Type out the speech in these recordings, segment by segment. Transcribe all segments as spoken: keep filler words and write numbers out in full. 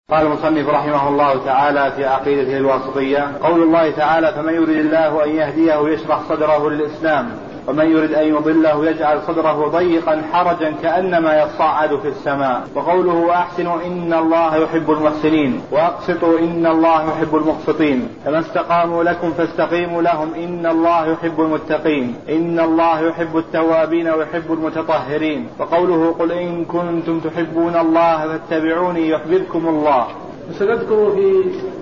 قال المصنف رحمه الله تعالى في عقيدته الواسطية: قول الله تعالى: فمن يريد الله أن يهديه يشرح صدره للإسلام ومن يريد أن يضله يجعل صدره ضيقا حرجا كأنما يصعد في السماء. وقوله: وأحسنوا إن الله يحب المحسنين وأقسطوا إن الله يحب المقسطين. فما استقاموا لكم فاستقيموا لهم إن الله يحب المتقين إن الله يحب التوابين ويحب المتطهرين. وقوله: قل إن كنتم تحبون الله فاتبعوني يحببكم الله. سنذكر في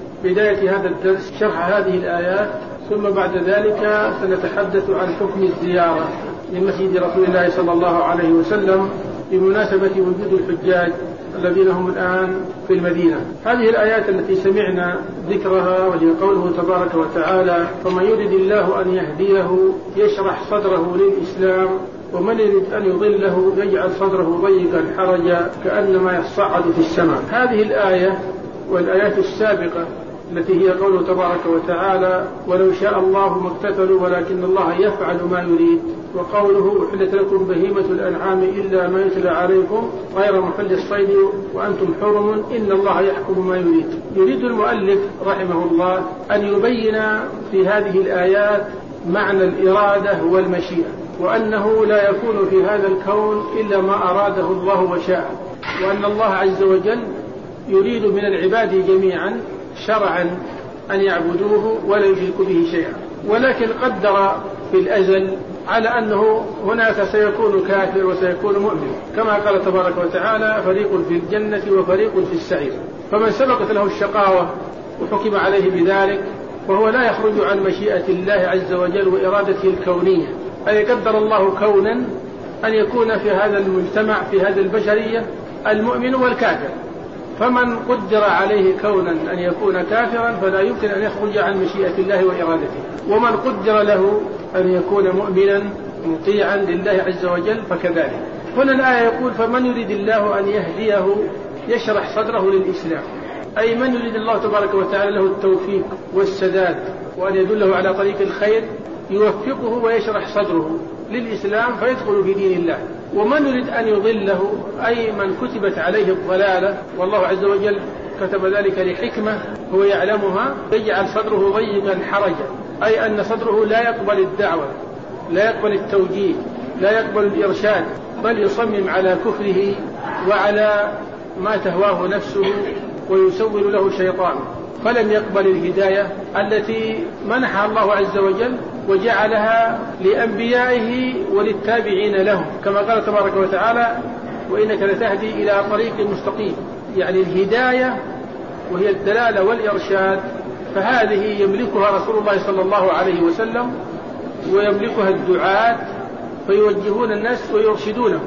بداية هذا الدرس شرح هذه الآيات، ثم بعد ذلك سنتحدث عن حكم الزيارة لمسجد رسول الله صلى الله عليه وسلم بمناسبة وجود الحجاج الذين هم الآن في المدينة. هذه الآيات التي سمعنا ذكرها وهي قوله تبارك وتعالى: فمن يريد الله أن يهديه يشرح صدره للإسلام ومن يريد أن يضله يجعل صدره ضيقا حرجا كأنما يصعد في السماء. هذه الآية والآيات السابقة التي هي قوله تبارك وتعالى: ولو شاء الله ما اقتتلوا ولكن الله يفعل ما يريد. وقوله: أحلت لكم بهيمة الأنعام إلا ما يتلى عليكم غير محل الصيد وأنتم حرم إن الله يحكم ما يريد. يريد المؤلف رحمه الله أن يبين في هذه الآيات معنى الإرادة والمشيئة، وأنه لا يكون في هذا الكون إلا ما أراده الله وشاء، وأن الله عز وجل يريد من العباد جميعا شرعا أن يعبدوه ولا يشركوا به شيئا، ولكن قدر في الأزل على أنه هناك سيكون كافر وسيكون مؤمن، كما قال تبارك وتعالى: فريق في الجنة وفريق في السعير. فمن سبقت له الشقاوة وحكم عليه بذلك وهو لا يخرج عن مشيئة الله عز وجل وإرادته الكونية، أي قدر الله كونا أن يكون في هذا المجتمع في هذه البشرية المؤمن والكافر، فمن قدر عليه كونا أن يكون كافرا فلا يمكن أن يخرج عن مشيئة الله وإرادته، ومن قدر له أن يكون مؤمنا مطيعا لله عز وجل فكذلك. هنا الآية يقول: فمن يريد الله أن يهديه يشرح صدره للإسلام، أي من يريد الله تبارك وتعالى له التوفيق والسداد وأن يدله على طريق الخير يوفقه ويشرح صدره للإسلام فيدخل في دين الله. ومن يريد أن يضله أي من كتبت عليه الضلالة والله عز وجل كتب ذلك لحكمة هو يعلمها يجعل صدره ضيقا حرجا، أي أن صدره لا يقبل الدعوة لا يقبل التوجيه لا يقبل الإرشاد، بل يصمم على كفره وعلى ما تهواه نفسه ويسول له شيطانه، فلم يقبل الهداية التي منحها الله عز وجل وجعلها لأنبيائه وللتابعين لهم، كما قال تبارك وتعالى: وإنك لتهدي إلى طريق مستقيم. يعني الهداية وهي الدلالة والإرشاد فهذه يملكها رسول الله صلى الله عليه وسلم ويملكها الدعاة فيوجهون الناس ويرشدونهم،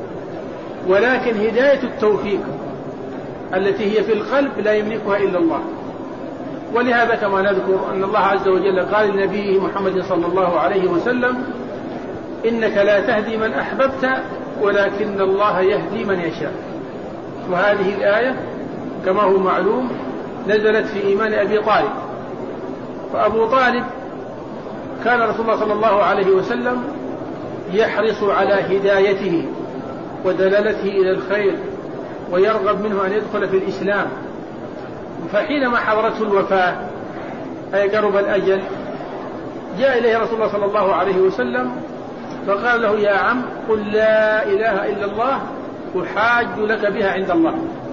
ولكن هداية التوفيق التي هي في القلب لا يملكها إلا الله. ولهذا كما نذكر أن الله عز وجل قال لنبيه محمد صلى الله عليه وسلم: إنك لا تهدي من أحببت ولكن الله يهدي من يشاء. وهذه الآية كما هو معلوم نزلت في إيمان أبي طالب، فأبو طالب كان رسول الله صلى الله عليه وسلم يحرص على هدايته ودلالته إلى الخير ويرغب منه أن يدخل في الإسلام. فحينما حضرته الوفاة أي قرب الأجل جاء إليه رسول الله صلى الله عليه وسلم فقال له: يا عم قل لا إله إلا الله أحاج لك بها عند الله.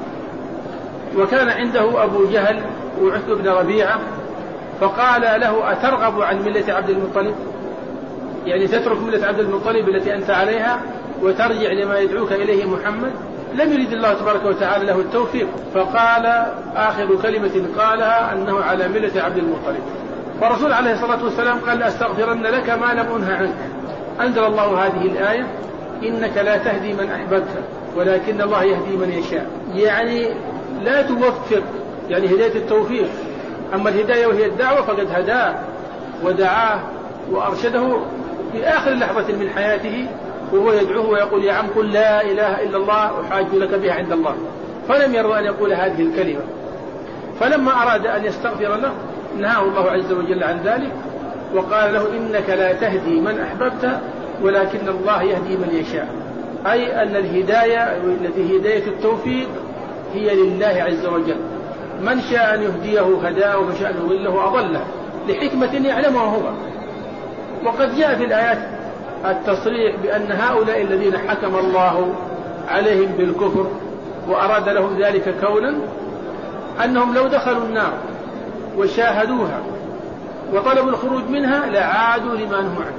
وكان عنده أبو جهل وعتبة بن ربيعة، فقال له: أترغب عن ملة عبد المطلب؟ يعني تترك ملة عبد المطلب التي أنت عليها وترجع لما يدعوك إليه محمد؟ لم يريد الله تبارك وتعالى له التوفيق، فقال آخر كلمة قالها أنه على ملة عبد المطلب. فالرسول عليه الصلاة والسلام قال: أستغفرن لك ما لم أنه عنك. أنزل الله هذه الآية: إنك لا تهدي من أحببت ولكن الله يهدي من يشاء. يعني لا توفق، يعني هداية التوفيق. أما الهداية وهي الدعوة فقد هداه ودعاه وأرشده في آخر لحظة من حياته وهو يدعوه ويقول: يا عم قل لا إله إلا الله أحاج لك بها عند الله. فلم يرضى أن يقول هذه الكلمة، فلما أراد أن يستغفر له نهاه الله عز وجل عن ذلك وقال له: إنك لا تهدي من أحببت ولكن الله يهدي من يشاء. أي أن الهداية التي هداية التوفيق هي لله عز وجل، من شاء أن يهديه هداه ومن شاء أن يضله أضله لحكمة يعلمها هو. وقد جاء في الآيات التصريح بأن هؤلاء الذين حكم الله عليهم بالكفر وأراد لهم ذلك كونا أنهم لو دخلوا النار وشاهدوها وطلبوا الخروج منها لعادوا لما نهوا عنه،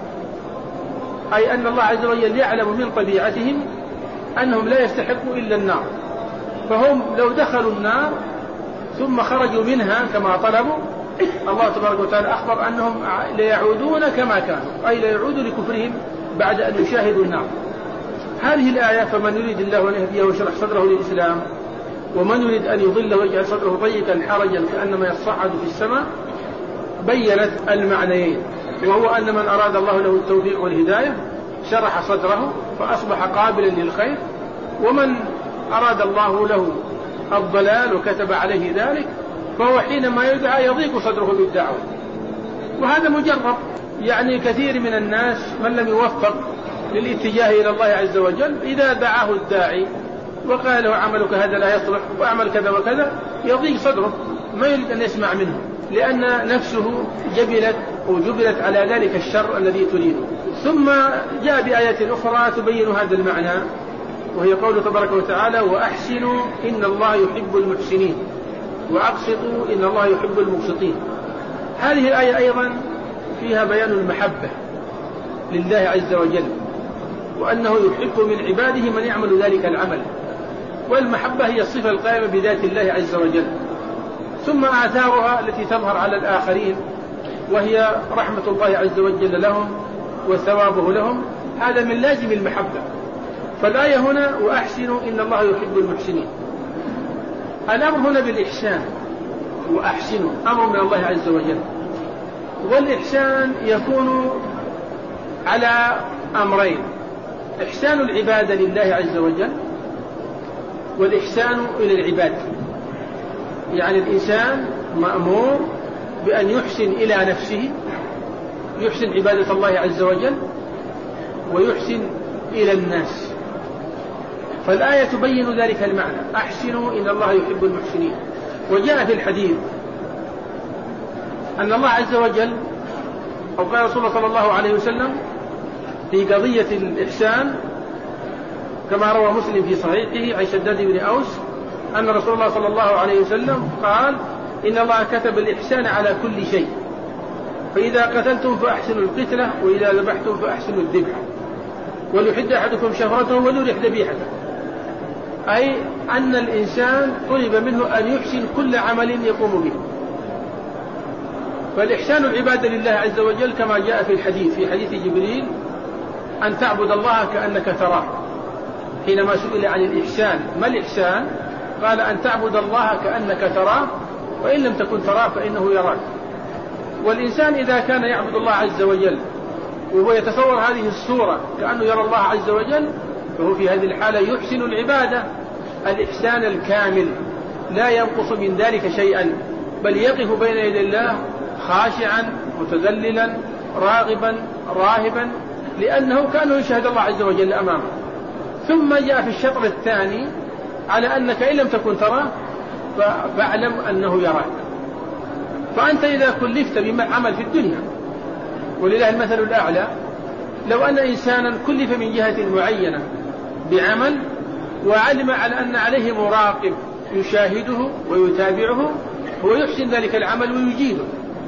أي أن الله عز وجل يعلم من طبيعتهم أنهم لا يستحقوا إلا النار، فهم لو دخلوا النار ثم خرجوا منها كما طلبوا الله تبارك وتعالى أخبر أنهم ليعودون كما كانوا، أي ليعودوا لكفرهم بعد أن يشاهدوا النار. هذه الآية فمن يريد الله أن يهديه ويشرح صدره للإسلام ومن يريد أن يضله ويجعل صدره ضيقا حرجا كأنما يصعد في السماء بينت المعنيين، وهو أن من أراد الله له التوفيق والهداية شرح صدره فأصبح قابلا للخير، ومن أراد الله له الضلال وكتب عليه ذلك فهو حينما يدعى يضيق صدره بالدعوة. وهذا مجرب، يعني كثير من الناس من لم يوفق للاتجاه إلى الله عز وجل إذا دعاه الداعي وقال له عملك هذا لا يصلح واعمل كذا وكذا يضيق صدره، ما يريد أن يسمع منه لأن نفسه جبلت وجبلت على ذلك الشر الذي تريده. ثم جاء بآية أخرى تبين هذا المعنى، وهي قوله تبارك وتعالى وأحسنوا إن الله يحب المحسنين وأقسطوا إن الله يحب المقسطين. هذه الآية أيضا فيها بيان المحبة لله عز وجل، وأنه يحب من عباده من يعمل ذلك العمل، والمحبة هي الصفة القائمة بذات الله عز وجل. ثم آثارها التي تظهر على الآخرين وهي رحمة الله عز وجل لهم وثوابه لهم، هذا من لازم المحبة. فالآية هنا وأحسنوا إن الله يحب المحسنين، الأمر هنا بالإحسان، وأحسنوا أمر من الله عز وجل، والإحسان يكون على أمرين: إحسان العبادة لله عز وجل والإحسان إلى العباد. يعني الإنسان مأمور بأن يحسن إلى نفسه، يحسن عبادة الله عز وجل ويحسن إلى الناس. فالآية تبين ذلك المعنى أحسنوا إن الله يحب المحسنين. وجاء في الحديث أن الله عز وجل أو قال رسول الله صلى الله عليه وسلم في قضية الإحسان كما روى مسلم في صحيحه عن شداد بن أوس أن رسول الله صلى الله عليه وسلم قال إن الله كتب الإحسان على كل شيء، فإذا قتلتم فأحسنوا القتلة وإذا ذبحتم فأحسنوا الذبح وليحد أحدكم شفرته وليرح ذبيحته، أي أن الإنسان طلب منه أن يحسن كل عمل يقوم به. فالإحسان العبادة لله عز وجل كما جاء في الحديث في حديث جبريل أن تعبد الله كأنك تراه. حينما سئل عن الإحسان ما الإحسان قال أن تعبد الله كأنك تراه وإن لم تكن تراه فإنه يراك. والإنسان إذا كان يعبد الله عز وجل وهو يتصور هذه الصورة كأنه يرى الله عز وجل فهو في هذه الحالة يحسن العبادة الإحسان الكامل لا ينقص من ذلك شيئا، بل يقف بين يدي الله خاشعا متذللا راغبا راهبا لأنه كان يشهد الله عز وجل أمامه. ثم جاء في الشطر الثاني على أنك إن لم تكن تراه فاعلم أنه يراك. فأنت إذا كلفت بعمل في الدنيا ولله المثل الأعلى، لو أن إنسانا كلف من جهة معينة بعمل وعلم على أن عليه مراقب يشاهده ويتابعه هو يحسن ذلك العمل ويجيده.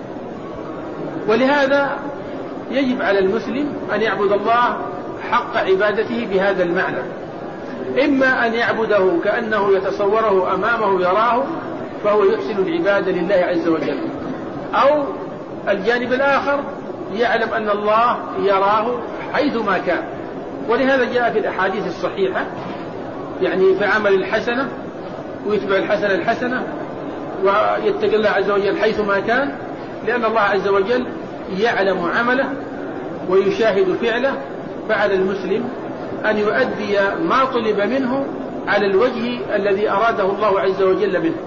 ولهذا يجب على المسلم أن يعبد الله حق عبادته بهذا المعنى، إما أن يعبده كأنه يتصوره أمامه يراه فهو يحسن العبادة لله عز وجل، أو الجانب الآخر يعلم أن الله يراه حيثما كان. ولهذا جاء في الأحاديث الصحيحة يعني في عمل الحسنة ويتبع الحسنة الحسنة ويتقي الله عز وجل حيثما كان، لأن الله عز وجل يعلم عمله ويشاهد فعله، فعلى المسلم أن يؤدي ما طلب منه على الوجه الذي أراده الله عز وجل منه.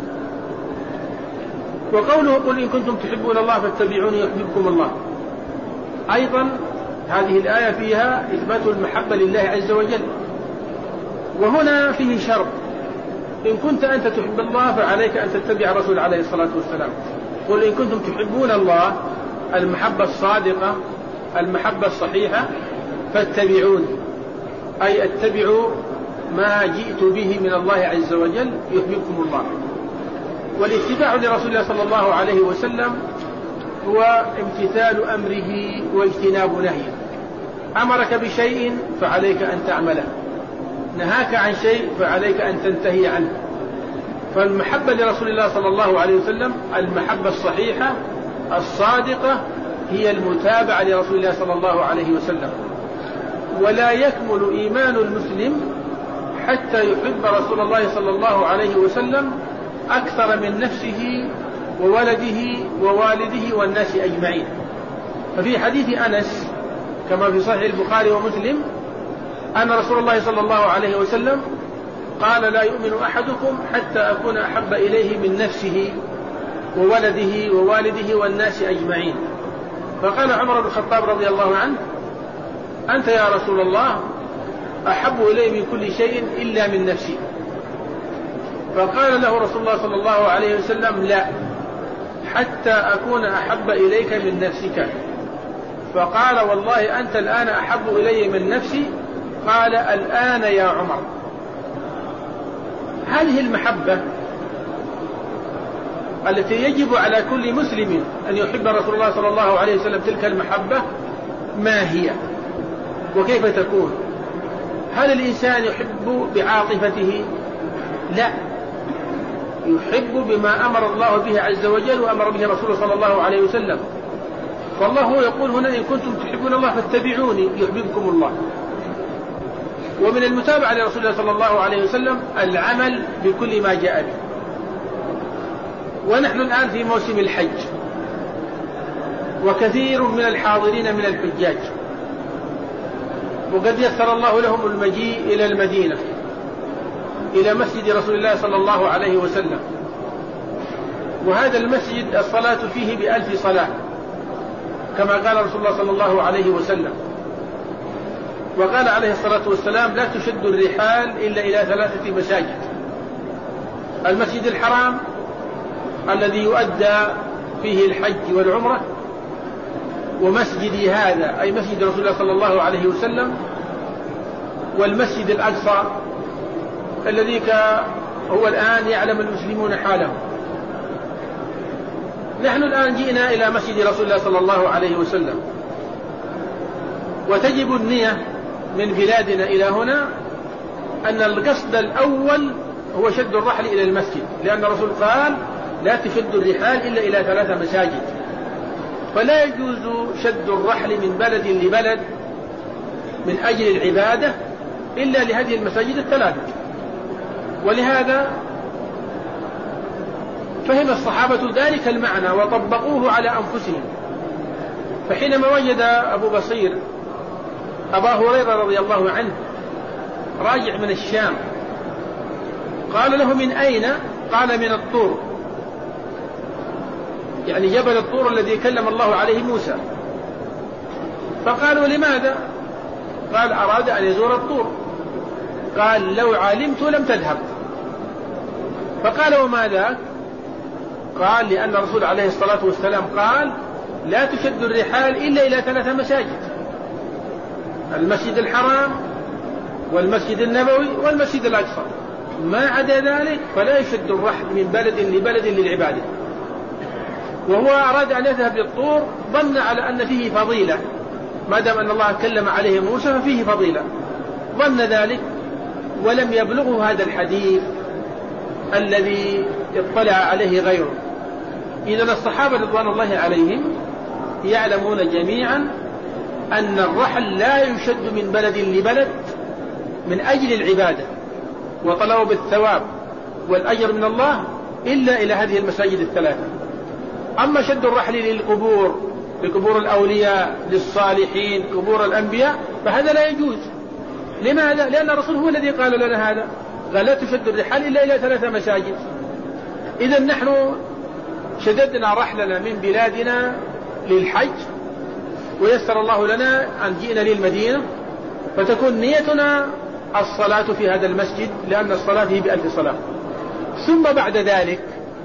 وقوله قل إن كنتم تحبون الله فاتبعوني يحببكم الله، أيضا هذه الآية فيها إثبات المحبة لله عز وجل. وهنا فيه شرط إن كنت أنت تحب الله فعليك أن تتبع الرسول عليه الصلاة والسلام. قل إن كنتم تحبون الله المحبة الصادقة المحبة الصحيحة فاتبعوني، أي اتبعوا ما جئت به من الله عز وجل يحببكم الله. والاتباع لرسول الله صلى الله عليه وسلم هو امتثال أمره واجتناب نهيه. أمرك بشيء فعليك أن تعمله، نهاك عن شيء فعليك أن تنتهي عنه. فالمحبة لرسول الله صلى الله عليه وسلم المحبة الصحيحة الصادقة هي المتابعة لرسول الله صلى الله عليه وسلم. ولا يكمل إيمان المسلم حتى يحب رسول الله صلى الله عليه وسلم أكثر من نفسه وولده ووالده والناس أجمعين. ففي حديث أنس كما في صحيح البخاري ومسلم أن رسول الله صلى الله عليه وسلم قال لا يؤمن أحدكم حتى أكون أحب إليه من نفسه وولده ووالده والناس أجمعين. فقال عمر بن الخطاب رضي الله عنه أنت يا رسول الله أحب إلي من كل شيء إلا من نفسي. فقال له رسول الله صلى الله عليه وسلم لا، حتى أكون أحب إليك من نفسك. فقال والله أنت الآن أحب إلي من نفسي. قال الآن يا عمر. هذه المحبة التي يجب على كل مسلم أن يحب رسول الله صلى الله عليه وسلم، تلك المحبة ما هي وكيف تكون؟ هل الإنسان يحب بعاطفته؟ لا، يحب بما أمر الله به عز وجل وأمر به رسوله صلى الله عليه وسلم. فالله يقول هنا إن كنتم تحبون الله فاتبعوني يحببكم الله. ومن المتابعة لرسول الله صلى الله عليه وسلم العمل بكل ما جاء به. ونحن الآن في موسم الحج، وكثير من الحاضرين من الحجاج، وقد يسر الله لهم المجيء إلى المدينة إلى مسجد رسول الله صلى الله عليه وسلم. وهذا المسجد الصلاة فيه بألف صلاة كما قال رسول الله صلى الله عليه وسلم. وقال عليه الصلاة والسلام لا تشد الرحال إلا إلى ثلاثة مساجد: المسجد الحرام الذي يؤدى فيه الحج والعمرة، ومسجدي هذا أي مسجد رسول الله صلى الله عليه وسلم، والمسجد الأقصى الذي هو الآن يعلم المسلمون حاله. نحن الآن جئنا إلى مسجد رسول الله صلى الله عليه وسلم، وتجب النية من بلادنا إلى هنا أن القصد الأول هو شد الرحل إلى المسجد، لأن الرسول قال لا تشد الرحال إلا إلى ثلاثة مساجد. فلا يجوز شد الرحل من بلد لبلد من أجل العبادة إلا لهذه المساجد الثلاثة. ولهذا فهم الصحابة ذلك المعنى وطبقوه على أنفسهم. فحينما وجد أبو بصير أبا هريرة رضي الله عنه راجع من الشام قال له من أين؟ قال من الطور، يعني جبل الطور الذي كلم الله عليه موسى. فقالوا لماذا؟ قال أراد أن يزور الطور. قال لو علمت لم تذهب. فقال وما ذاك؟ قال لأن الرسول عليه الصلاة والسلام قال لا تشد الرحال إلا إلى ثلاثة مساجد: المسجد الحرام والمسجد النبوي والمسجد الأقصى، ما عدا ذلك فلا يشد الرحل من بلد لبلد للعبادة. وهو أراد أن يذهب للطور ظن على أن فيه فضيلة، ما دام أن الله كلم عليه موسى ففيه فضيلة، ظن ذلك ولم يبلغه هذا الحديث الذي اطلع عليه غيره. إذن الصحابة رضوان الله عليهم يعلمون جميعا أن الرحل لا يشد من بلد لبلد من أجل العبادة وطلب الثواب والأجر من الله إلا إلى هذه المساجد الثلاثة. أما شد الرحل للقبور، لقبور الأولياء، للصالحين، قبور الأنبياء، فهذا لا يجوز. لماذا؟ لأن الرسول هو الذي قال لنا هذا، قال لا تشد الرحال إلا إلى ثلاثة مساجد. إذن نحن شددنا رحلنا من بلادنا للحج، ويسر الله لنا أن جئنا للمدينة، فتكون نيتنا الصلاة في هذا المسجد، لأن الصلاة هي بألف صلاة. ثم بعد ذلك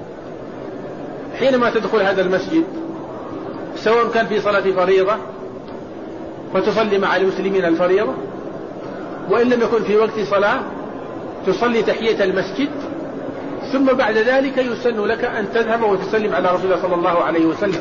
حينما تدخل هذا المسجد سواء كان في صلاة فريضة فتصلي مع المسلمين الفريضة، وإن لم يكن في وقت صلاة تصلي تحية المسجد، ثم بعد ذلك يسن لك أن تذهب وتسلم على رسول الله صلى الله عليه وسلم.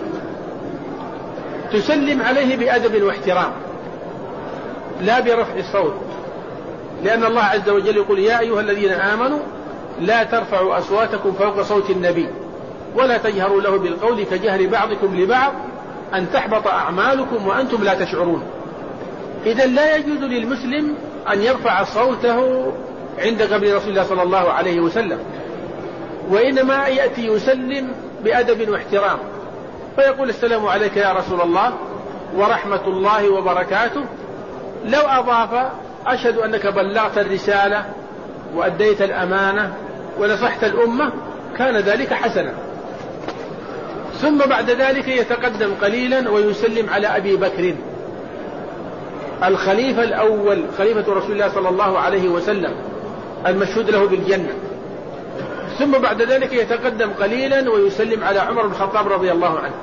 تسلم عليه بأدب واحترام لا برفع الصوت، لأن الله عز وجل يقول يا أيها الذين آمنوا لا ترفعوا أصواتكم فوق صوت النبي ولا تجهروا له بالقول كجهر بعضكم لبعض أن تحبط أعمالكم وأنتم لا تشعرون. إذا لا يجوز للمسلم أن يرفع صوته عند قبر رسول الله صلى الله عليه وسلم، وإنما يأتي يسلم بأدب واحترام فيقول السلام عليك يا رسول الله ورحمة الله وبركاته. لو أضاف أشهد أنك بلغت الرسالة وأديت الأمانة ونصحت الأمة كان ذلك حسنا. ثم بعد ذلك يتقدم قليلا ويسلم على أبي بكر الخليفة الأول، خليفة رسول الله صلى الله عليه وسلم المشهود له بالجنة. ثم بعد ذلك يتقدم قليلا ويسلم على عمر بن الخطاب رضي الله عنه.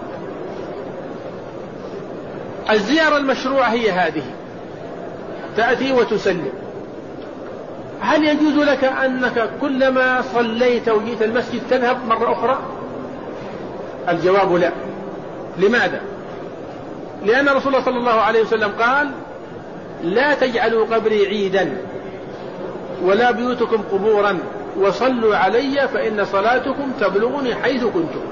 الزيارة المشروعة هي هذه، تأتي وتسلم. هل يجوز لك أنك كلما صليت وجيت المسجد تذهب مرة أخرى؟ الجواب لا. لماذا؟ لأن رسول الله صلى الله عليه وسلم قال لا تجعلوا قبري عيدا ولا بيوتكم قبورا وصلوا علي فإن صلاتكم تبلغني حيث كنتم.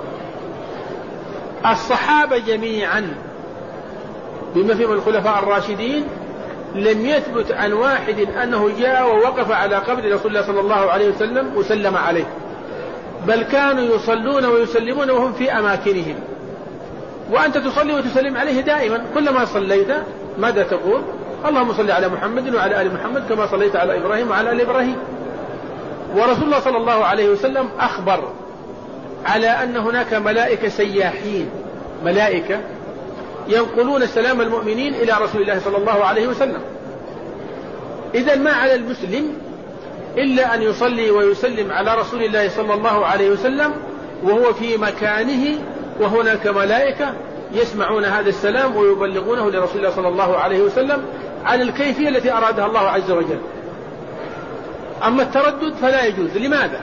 الصحابة جميعا بما فيهم الخلفاء الراشدين لم يثبت عن واحد أنه جاء ووقف على قبر رسول الله صلى الله عليه وسلم وسلم عليه، بل كانوا يصلون ويسلمون وهم في أماكنهم. وأنت تصلي وتسلم عليه دائما، كلما صليت ماذا تقول؟ اللهم صل على محمد وعلى آل محمد كما صليت على إبراهيم وعلى آل إبراهيم. ورسول الله صلى الله عليه وسلم أخبر على أن هناك ملائكة سياحين، ملائكة ينقلون سلام المؤمنين إلى رسول الله صلى الله عليه وسلم. إذا ما على المسلم إلا أن يصلي ويسلم على رسول الله صلى الله عليه وسلم وهو في مكانه، وهناك ملائكة يسمعون هذا السلام ويبلغونه لرسول الله صلى الله عليه وسلم عن الكيفية التي أرادها الله عز وجل. أما التردد فلا يجوز. لماذا؟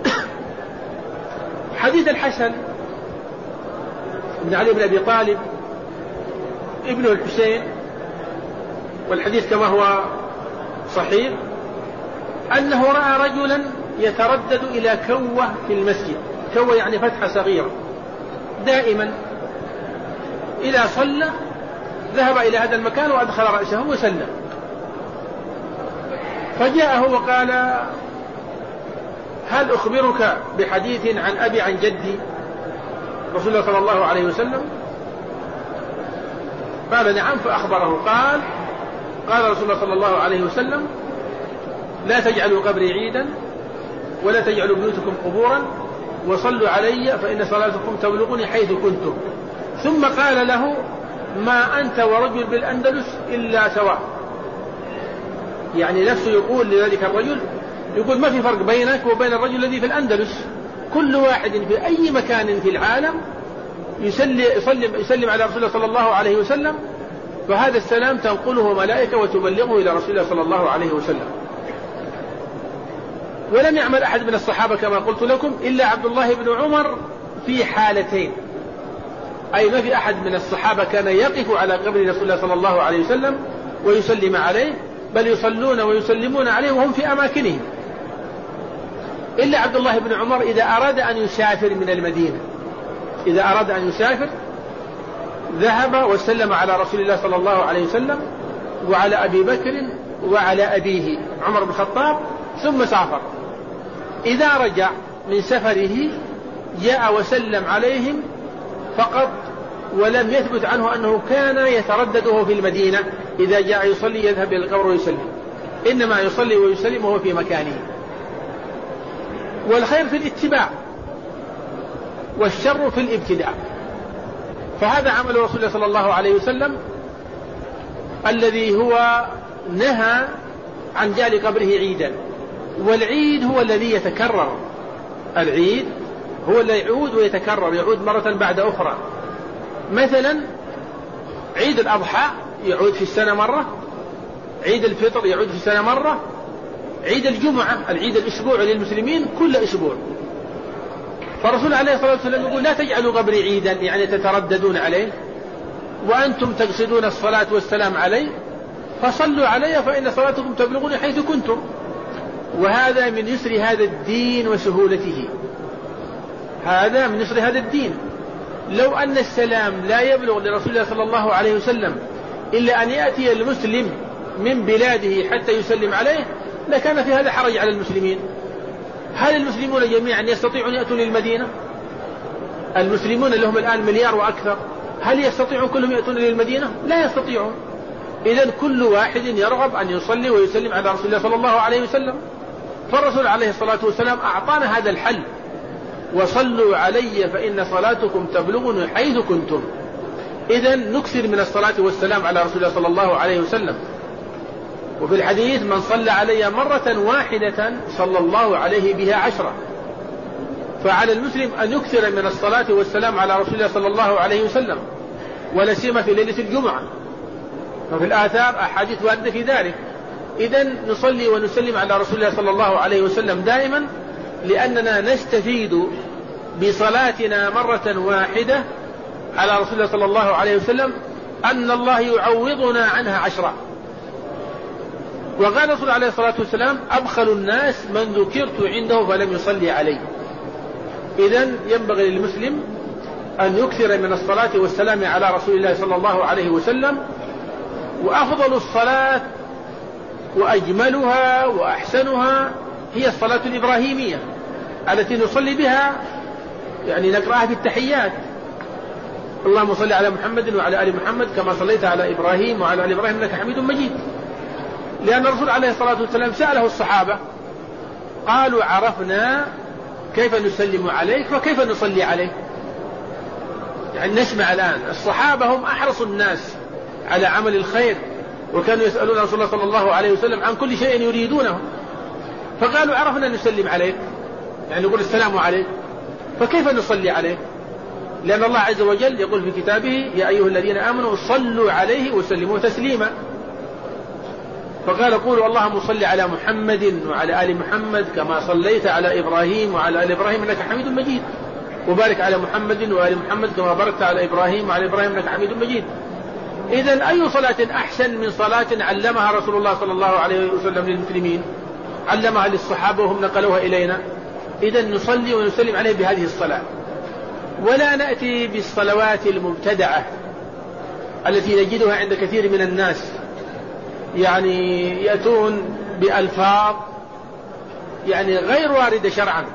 حديث الحسن بن علي بن أبي طالب ابن الحسين، والحديث كما هو صحيح، أنه رأى رجلا يتردد إلى كوة في المسجد. كوة يعني فتحة صغيرة، دائما إذا صلى ذهب إلى هذا المكان وأدخل رأسه وسلم. فجاءه وقال هل أخبرك بحديث عن أبي عن جدي رسول الله صلى الله عليه وسلم؟ قال نعم. فأخبره قال قال رسول الله صلى الله عليه وسلم لا تجعلوا قبري عيدا ولا تجعلوا بيوتكم قبورا وصلوا علي فإن صلاتكم تبلغني حيث كنتم. ثم قال له ما أنت ورجل بالأندلس إلا سواء، يعني نفسه يقول لذلك الرجل، يقول ما في فرق بينك وبين الرجل الذي في الأندلس، كل واحد في أي مكان في العالم يسلم, يسلم, يسلم على رسول الله صلى الله عليه وسلم، فهذا السلام تنقله ملائكة وتبلغه إلى رسول الله صلى الله عليه وسلم. ولم يعمل أحد من الصحابة كما قلت لكم إلا عبد الله بن عمر في حالتين، أي ما في أحد من الصحابة كان يقف على قبر رسول الله صلى الله عليه وسلم ويسلم عليه، بل يصلون ويسلمون عليه وهم في أماكنهم، إلا عبد الله بن عمر إذا أراد أن يسافر من المدينة، إذا أراد أن يسافر ذهب وسلم على رسول الله صلى الله عليه وسلم وعلى أبي بكر وعلى أبيه عمر بن الخطاب ثم سافر. إذا رجع من سفره جاء وسلم عليهم فقط، ولم يثبت عنه أنه كان يتردده في المدينة إذا جاء يصلي يذهب إلى القبر ويسلم، إنما يصلي ويسلم وهو في مكانه. والخير في الاتباع والشر في الابتداء، فهذا عمل رسول الله صلى الله عليه وسلم الذي هو نهى عن جعل قبره عيدا، والعيد هو الذي يتكرر، العيد هو اللي يعود ويتكرر، يعود مرة بعد أخرى. مثلا عيد الأضحى يعود في السنة مرة، عيد الفطر يعود في السنة مرة، عيد الجمعة العيد الأسبوعي للمسلمين كل أسبوع. فالرسول عليه الصلاة والسلام يقول لا تجعلوا قبري عيدا، يعني تترددون عليه وأنتم تقصدون الصلاة والسلام عليه، فصلوا علي فإن صلاتكم تبلغني حيث كنتم. وهذا من يسر هذا الدين وسهولته، هذا من يسر هذا الدين. لو أن السلام لا يبلغ لرسول الله صلى الله عليه وسلم إلا أن يأتي المسلم من بلاده حتى يسلم عليه لكان في هذا حرج على المسلمين. هل المسلمون جميعا يستطيعون يأتون للمدينة؟ المسلمون اللي هم الآن مليار وأكثر، هل يستطيعون كلهم يأتون للمدينة؟ لا يستطيعون. إذن كل واحد يرغب أن يصلي ويسلم على رسول الله صلى الله عليه وسلم. فالرسول عليه الصلاة والسلام أعطانا هذا الحل: وصلوا علي فإن صلاتكم تبلغني حيث كنتم. إذن نكثر من الصلاة والسلام على رسول الله صلى الله عليه وسلم. وفي الحديث: من صلى علي مرة واحدة صلى الله عليه بها عشرة. فعلى المسلم أن يكثر من الصلاة والسلام على رسول الله صلى الله عليه وسلم، ولا سيما في ليلة الجمعة، ففي الآثار أحاديث واردة في ذلك. إذن نصلي ونسلم على رسول الله صلى الله عليه وسلم دائما، لأننا نستفيد بصلاتنا مرة واحدة على رسول الله صلى الله عليه وسلم أن الله يعوضنا عنها عشرة. وقال رسول عليه الصلاة والسلام: أبخل الناس من ذكرت عنده فلم يصلي عليه. إذن ينبغي للمسلم أن يكثر من الصلاة والسلام على رسول الله صلى الله عليه وسلم. وأفضل الصلاة وأجملها وأحسنها هي الصلاة الإبراهيمية التي نصلي بها، يعني نقرأها في التحيات: اللهم صل على محمد وعلى آل محمد كما صليت على إبراهيم وعلى آل إبراهيم إنك حميد مجيد. لأن الرسول عليه الصلاة والسلام سأله الصحابة قالوا: عرفنا كيف نسلم عليك فكيف نصلي عليك. يعني نسمع الآن الصحابة هم أحرص الناس على عمل الخير، وكانوا يسألون رسول الله صلى الله عليه وسلم عن كل شيء يريدونه، فقالوا: عرفنا نسلم عليك، يعني نقول السلام عليك، فكيف نصلي عليك؟ لأن الله عز وجل يقول في كتابه: يا أيها الذين آمنوا صلوا عليه وسلموا تسليما. فقال: قولوا اللهم صل على محمد وعلى آل محمد كما صليت على إبراهيم وعلى آل إبراهيم إنك حميد مجيد، وبارك على محمد وآل محمد كما باركت على إبراهيم وعلى إبراهيم إنك حميد مجيد. إذن أي صلاة أحسن من صلاة علمها رسول الله صلى الله عليه وسلم للمسلمين، علمها للصحابة وهم نقلوها إلينا. إذن نصلي ونسلم عليه بهذه الصلاة، ولا نأتي بالصلوات المبتدعة التي نجدها عند كثير من الناس، يعني يأتون بألفاظ يعني غير واردة شرعا.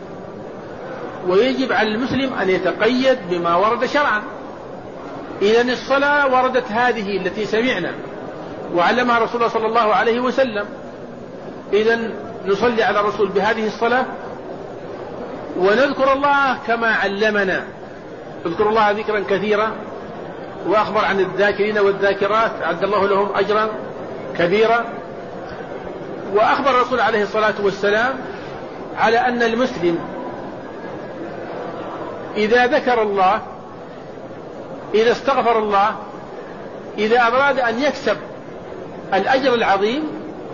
ويجب على المسلم أن يتقيد بما ورد شرعا. إذن الصلاة وردت هذه التي سمعنا وعلمها رسول الله صلى الله عليه وسلم. إذن نصلي على الرسول بهذه الصلاة ونذكر الله كما علمنا. اذكر الله ذكرا كثيرا، وأخبر عن الذاكرين والذاكرات أعد الله لهم أجرا كبيرا. وأخبر الرسول عليه الصلاة والسلام على أن المسلم إذا ذكر الله، إذا استغفر الله، إذا أراد أن يكسب الأجر العظيم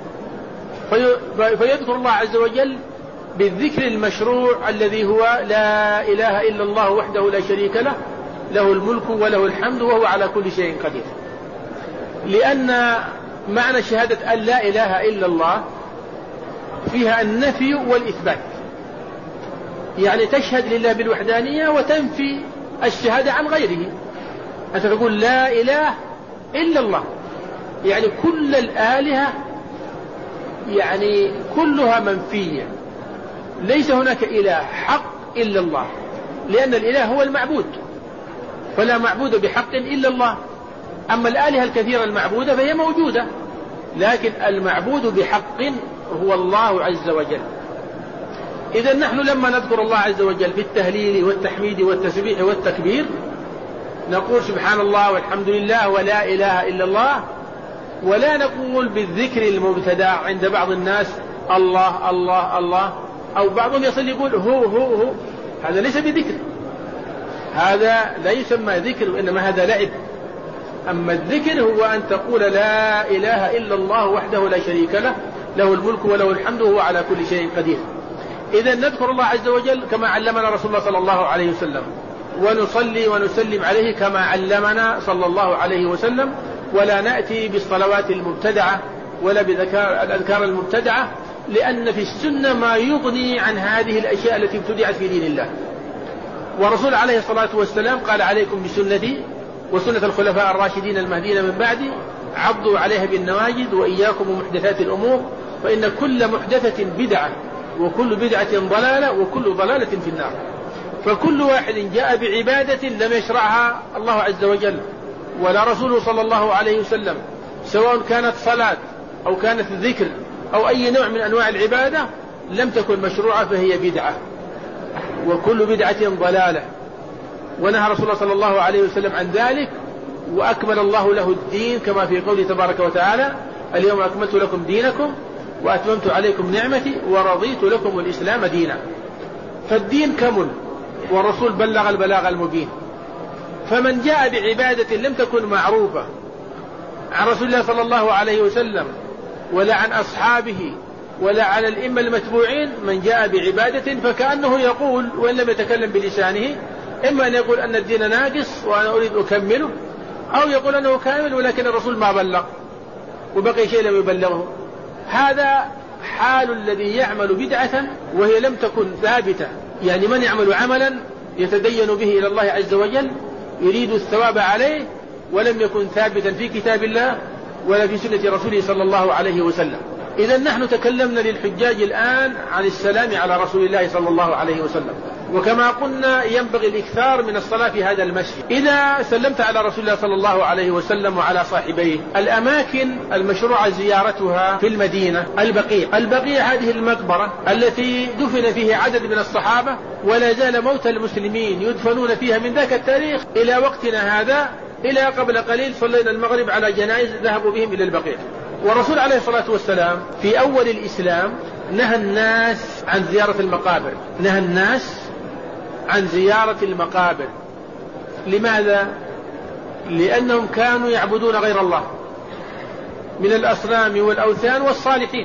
فيذكر الله عز وجل بالذكر المشروع الذي هو لا إله إلا الله وحده لا شريك له، له الملك وله الحمد وهو على كل شيء قدير. لأن معنى شهادة أن لا إله إلا الله فيها النفي والإثبات، يعني تشهد لله بالوحدانية وتنفي الشهادة عن غيره. أنت تقول لا إله إلا الله، يعني كل الآلهة يعني كلها منفية، ليس هناك إله حق إلا الله، لأن الإله هو المعبود، فلا معبود بحق إلا الله. أما الآلهة الكثيرة المعبودة فهي موجودة، لكن المعبود بحق هو الله عز وجل. إذا نحن لما نذكر الله عز وجل في التهليل والتحميد والتسبيح والتكبير نقول سبحان الله والحمد لله ولا إله إلا الله، ولا نقول بالذكر المبتدع عند بعض الناس الله الله الله، أو بعضهم يصل يقول هو هو هو، هذا ليس بذكر، هذا لا يسمى ذكر، وإنما هذا لعب. أما الذكر هو أن تقول لا إله إلا الله وحده لا شريك له، له الملك وله الحمد وهو على كل شيء قدير. إذا نذكر الله عز وجل كما علمنا رسول الله صلى الله عليه وسلم، ونصلي ونسلم عليه كما علمنا صلى الله عليه وسلم، ولا نأتي بالصلوات المبتدعة ولا بالأذكار المبتدعة، لأن في السنة ما يغني عن هذه الأشياء التي ابتدعت في دين الله. ورسول عليه الصلاة والسلام قال عليكم بسنتي وسنة الخلفاء الراشدين المهديين من بعدي، عضوا عليها بالنواجذ وإياكم ومحدثات الأمور، فإن كل محدثة بدعة وكل بدعة ضلالة وكل ضلالة في النار. فكل واحد جاء بعبادة لم يشرعها الله عز وجل ولا رسوله صلى الله عليه وسلم، سواء كانت صلاة أو كانت ذكر أو أي نوع من أنواع العبادة، لم تكن مشروعة فهي بدعة، وكل بدعة ضلالة. ونهى رسول الله صلى الله عليه وسلم عن ذلك، وأكمل الله له الدين كما في قوله تبارك وتعالى اليوم أكملت لكم دينكم وأتممت عليكم نعمتي ورضيت لكم الإسلام دينا. فالدين كمل، والرسول بلغ البلاغ المبين. فمن جاء بعبادة لم تكن معروفة عن رسول الله صلى الله عليه وسلم ولا عن أصحابه ولا على الإمة المتبوعين، من جاء بعبادة فكأنه يقول وإن لم يتكلم بلسانه، إما أن يقول أن الدين ناقص وأنا أريد أكمله، أو يقول أنه كامل ولكن الرسول ما بلغ وبقي شيء لم يبلغه. هذا حال الذي يعمل بدعة وهي لم تكن ثابتة. يعني من يعمل عملا يتدين به إلى الله عز وجل يريد الثواب عليه ولم يكن ثابتا في كتاب الله ولا في سنة رسوله صلى الله عليه وسلم. إذا نحن تكلمنا للحجاج الآن عن السلام على رسول الله صلى الله عليه وسلم، وكما قلنا ينبغي الإكثار من الصلاة في هذا المسجد. إذا سلمت على رسول الله صلى الله عليه وسلم وعلى صاحبيه، الأماكن المشروع زيارتها في المدينة البقيع. البقيع هذه المقبرة التي دفن فيه عدد من الصحابة، ولا زال موتى المسلمين يدفنون فيها من ذاك التاريخ إلى وقتنا هذا. إلى قبل قليل صلينا المغرب على جنائز ذهبوا بهم إلى البقيع. والرسول عليه الصلاة والسلام في أول الإسلام نهى الناس عن زيارة المقابر، نهى الناس عن زيارة المقابر. لماذا؟ لأنهم كانوا يعبدون غير الله من الأصنام والأوثان والصالحين،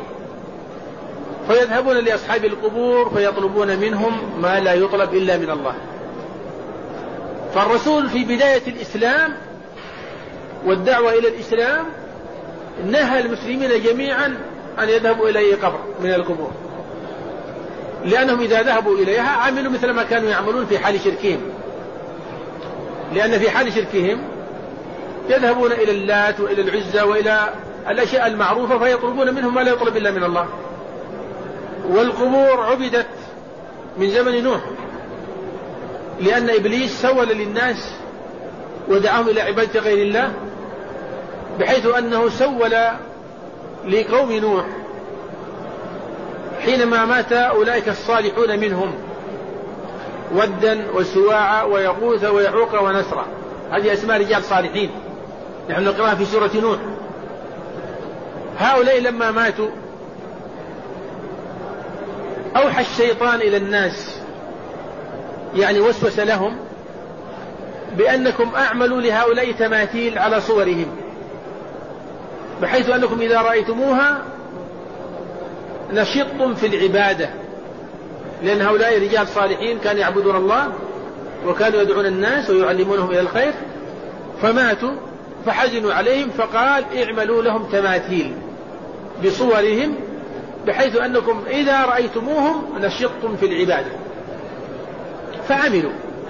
فيذهبون لأصحاب القبور فيطلبون منهم ما لا يطلب إلا من الله. فالرسول في بداية الإسلام والدعوة إلى الإسلام نهى المسلمين جميعا أن يذهبوا إلى أي قبر من القبور، لأنهم إذا ذهبوا إليها عملوا مثل ما كانوا يعملون في حال شركهم. لأن في حال شركهم يذهبون إلى اللات وإلى العزى وإلى الأشياء المعروفة فيطلبون منهم ما لا يطلب إلا من الله. والقبور عبدت من زمن نوح، لأن إبليس سول للناس ودعاهم إلى عبادة غير الله، بحيث أنه سول لقوم نوح حينما مات أولئك الصالحون منهم، ودا وسواع ويغوث ويعوق ونسرا، هذه أسماء رجال صالحين نحن نقرأها في سورة نوح. هؤلاء لما ماتوا أوحى الشيطان إلى الناس، يعني وسوس لهم بأنكم أعملوا لهؤلاء تماثيل على صورهم، بحيث أنكم إذا رأيتموها نشطتم في العبادة، لأن هؤلاء رجال صالحين كانوا يعبدون الله وكانوا يدعون الناس ويعلمونهم إلى الخير، فماتوا فحزنوا عليهم فقال اعملوا لهم تماثيل بصورهم، بحيث أنكم إذا رأيتموهم نشطتم في العبادة. فعملوا.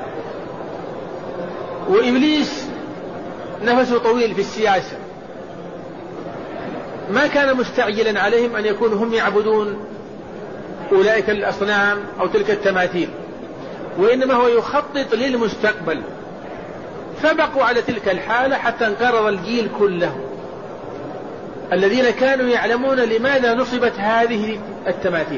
وإبليس نفسه طويل في السياسة، ما كان مستعجلا عليهم أن يكونوا هم يعبدون أولئك الأصنام أو تلك التماثيل، وإنما هو يخطط للمستقبل. فبقوا على تلك الحالة حتى انقرض الجيل كله الذين كانوا يعلمون لماذا نصبت هذه التماثيل،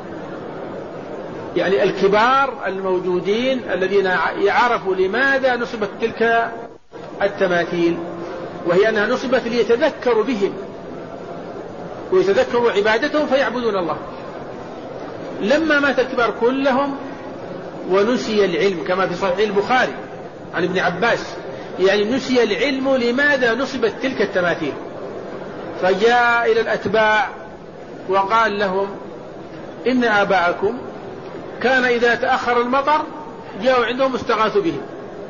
يعني الكبار الموجودين الذين يعرفوا لماذا نصبت تلك التماثيل، وهي أنها نصبت ليتذكروا بهم ويتذكروا عبادتهم فيعبدون الله. لما مات الكبار كلهم ونسي العلم كما في صحيح البخاري عن ابن عباس، يعني نسي العلم لماذا نصبت تلك التماثيل. فجاء إلى الأتباع وقال لهم إن آباءكم كان إذا تأخر المطر جاءوا عندهم استغاثوا به،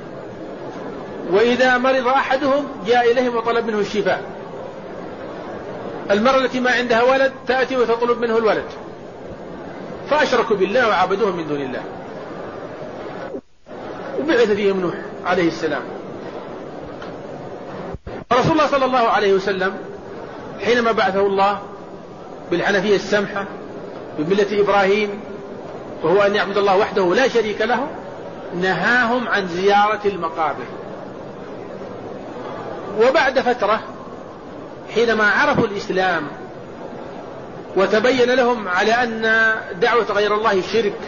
وإذا مرض أحدهم جاء إليهم وطلب منه الشفاء. المرأة التي ما عندها ولد تأتي وتطلب منه الولد، فأشركوا بالله وعبدوهم من دون الله. وبعث فيهم نوح عليه السلام. رسول الله صلى الله عليه وسلم حينما بعثه الله بالحنفية السمحة بملة إبراهيم، وهو أن يعبد الله وحده لا شريك له، نهاهم عن زيارة المقابر. وبعد فترة حينما عرفوا الإسلام وتبين لهم على أن دعوة غير الله شرك،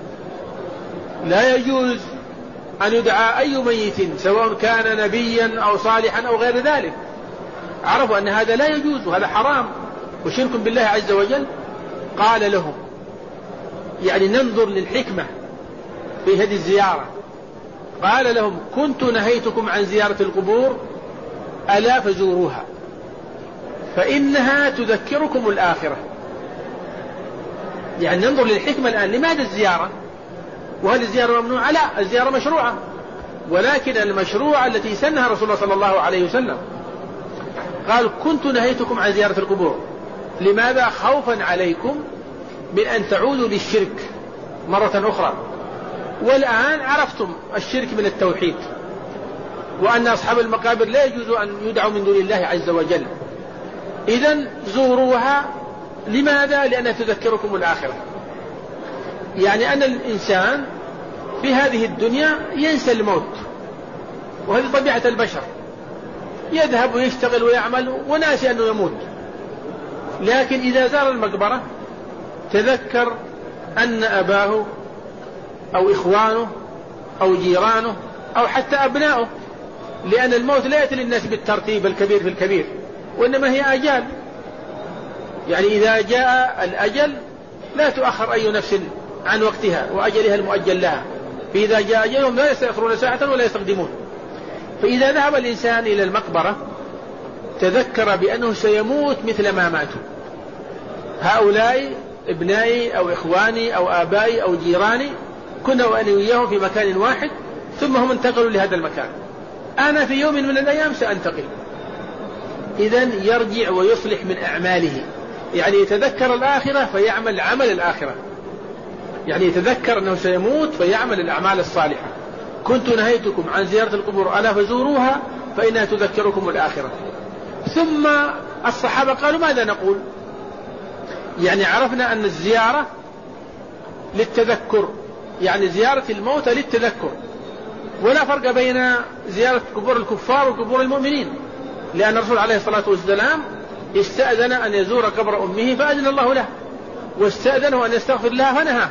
لا يجوز أن يدعى أي ميت سواء كان نبيا أو صالحا أو غير ذلك، عرفوا أن هذا لا يجوز وهذا حرام وشرك بالله عز وجل. قال لهم، يعني ننظر للحكمة في هذه الزيارة، قال لهم كنت نهيتكم عن زيارة القبور ألا فزوروها فإنها تذكركم الآخرة. يعني ننظر للحكمة الآن، لماذا الزيارة؟ وهل الزيارة ممنوعة؟ لا، الزيارة مشروعة، ولكن المشروعة التي سنها رسول الله صلى الله عليه وسلم. قال كنت نهيتكم عن زيارة القبور، لماذا؟ خوفا عليكم من أن تعودوا للشرك مرة أخرى، والآن عرفتم الشرك من التوحيد، وأن أصحاب المقابر لا يجوز أن يدعوا من دون الله عز وجل. إذن زوروها. لماذا؟ لأنها تذكركم الآخرة. يعني أن الإنسان في هذه الدنيا ينسى الموت، وهذه طبيعة البشر، يذهب ويشتغل ويعمل وناسي أنه يموت. لكن إذا زار المقبرة تذكر أن أباه أو إخوانه أو جيرانه أو حتى أبنائه، لأن الموت لا يأتي للناس بالترتيب الكبير في الكبير، وإنما هي أجال. يعني إذا جاء الأجل لا تؤخر أي نفس عن وقتها وأجلها المؤجل لها، فإذا جاء أجلهم لا يستأخرون ساعة ولا يستقدمون. فإذا ذهب الإنسان إلى المقبرة تذكر بأنه سيموت مثل ما ماتوا هؤلاء ابنائي أو إخواني أو آبائي أو جيراني، كنا وأنا وياهم في مكان واحد ثم هم انتقلوا لهذا المكان، أنا في يوم من الأيام سأنتقل. إذن يرجع ويصلح من أعماله، يعني يتذكر الآخرة فيعمل عمل الآخرة، يعني يتذكر أنه سيموت فيعمل الأعمال الصالحة. كنت نهيتكم عن زيارة القبور ألا فزوروها فإنها تذكركم الآخرة. ثم الصحابة قالوا ماذا نقول؟ يعني عرفنا أن الزيارة للتذكر، يعني زيارة الموتى للتذكر، ولا فرق بين زيارة قبور الكفار وقبور المؤمنين، لأن الرسول عليه الصلاة والسلام استأذن أن يزور قبر أمه فأذن الله له، واستأذنه أن يستغفر لها فنهاه.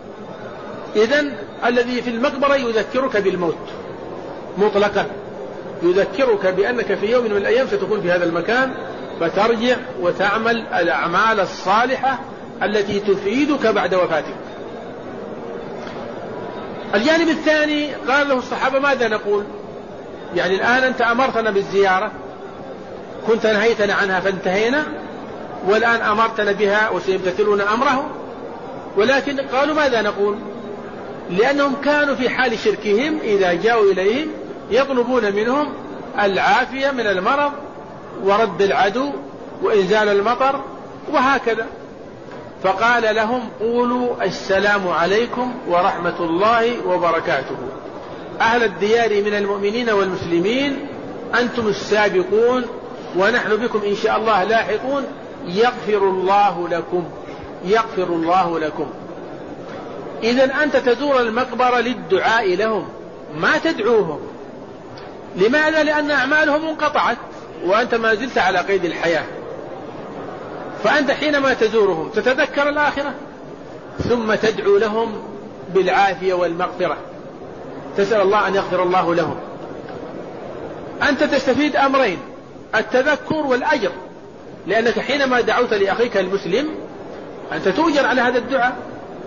إذن الذي في المقبرة يذكرك بالموت مطلقا، يذكرك بأنك في يوم من الأيام ستكون في هذا المكان، فترجع وتعمل الأعمال الصالحة التي تفيدك بعد وفاتك. الجانب الثاني قال له الصحابة ماذا نقول؟ يعني الآن أنت أمرتنا بالزيارة، كنت نهيتنا عنها فانتهينا، والآن أمرتنا بها وسيمتثلون أمره، ولكن قالوا ماذا نقول؟ لأنهم كانوا في حال شركهم إذا جاءوا إليهم يطلبون منهم العافية من المرض ورد العدو وإنزال المطر وهكذا. فقال لهم قولوا السلام عليكم ورحمة الله وبركاته، أهل الديار من المؤمنين والمسلمين، أنتم السابقون ونحن بكم إن شاء الله لاحقون، يغفر الله لكم يغفر الله لكم. إذن أنت تزور المقبرة للدعاء لهم، ما تدعوهم. لماذا؟ لأن أعمالهم انقطعت وأنت ما زلت على قيد الحياة. فأنت حينما تزورهم تتذكر الآخرة، ثم تدعو لهم بالعافية والمغفرة، تسأل الله أن يغفر الله لهم. أنت تستفيد أمرين، التذكر والأجر، لأنك حينما دعوت لأخيك المسلم أنت تؤجر على هذا الدعاء،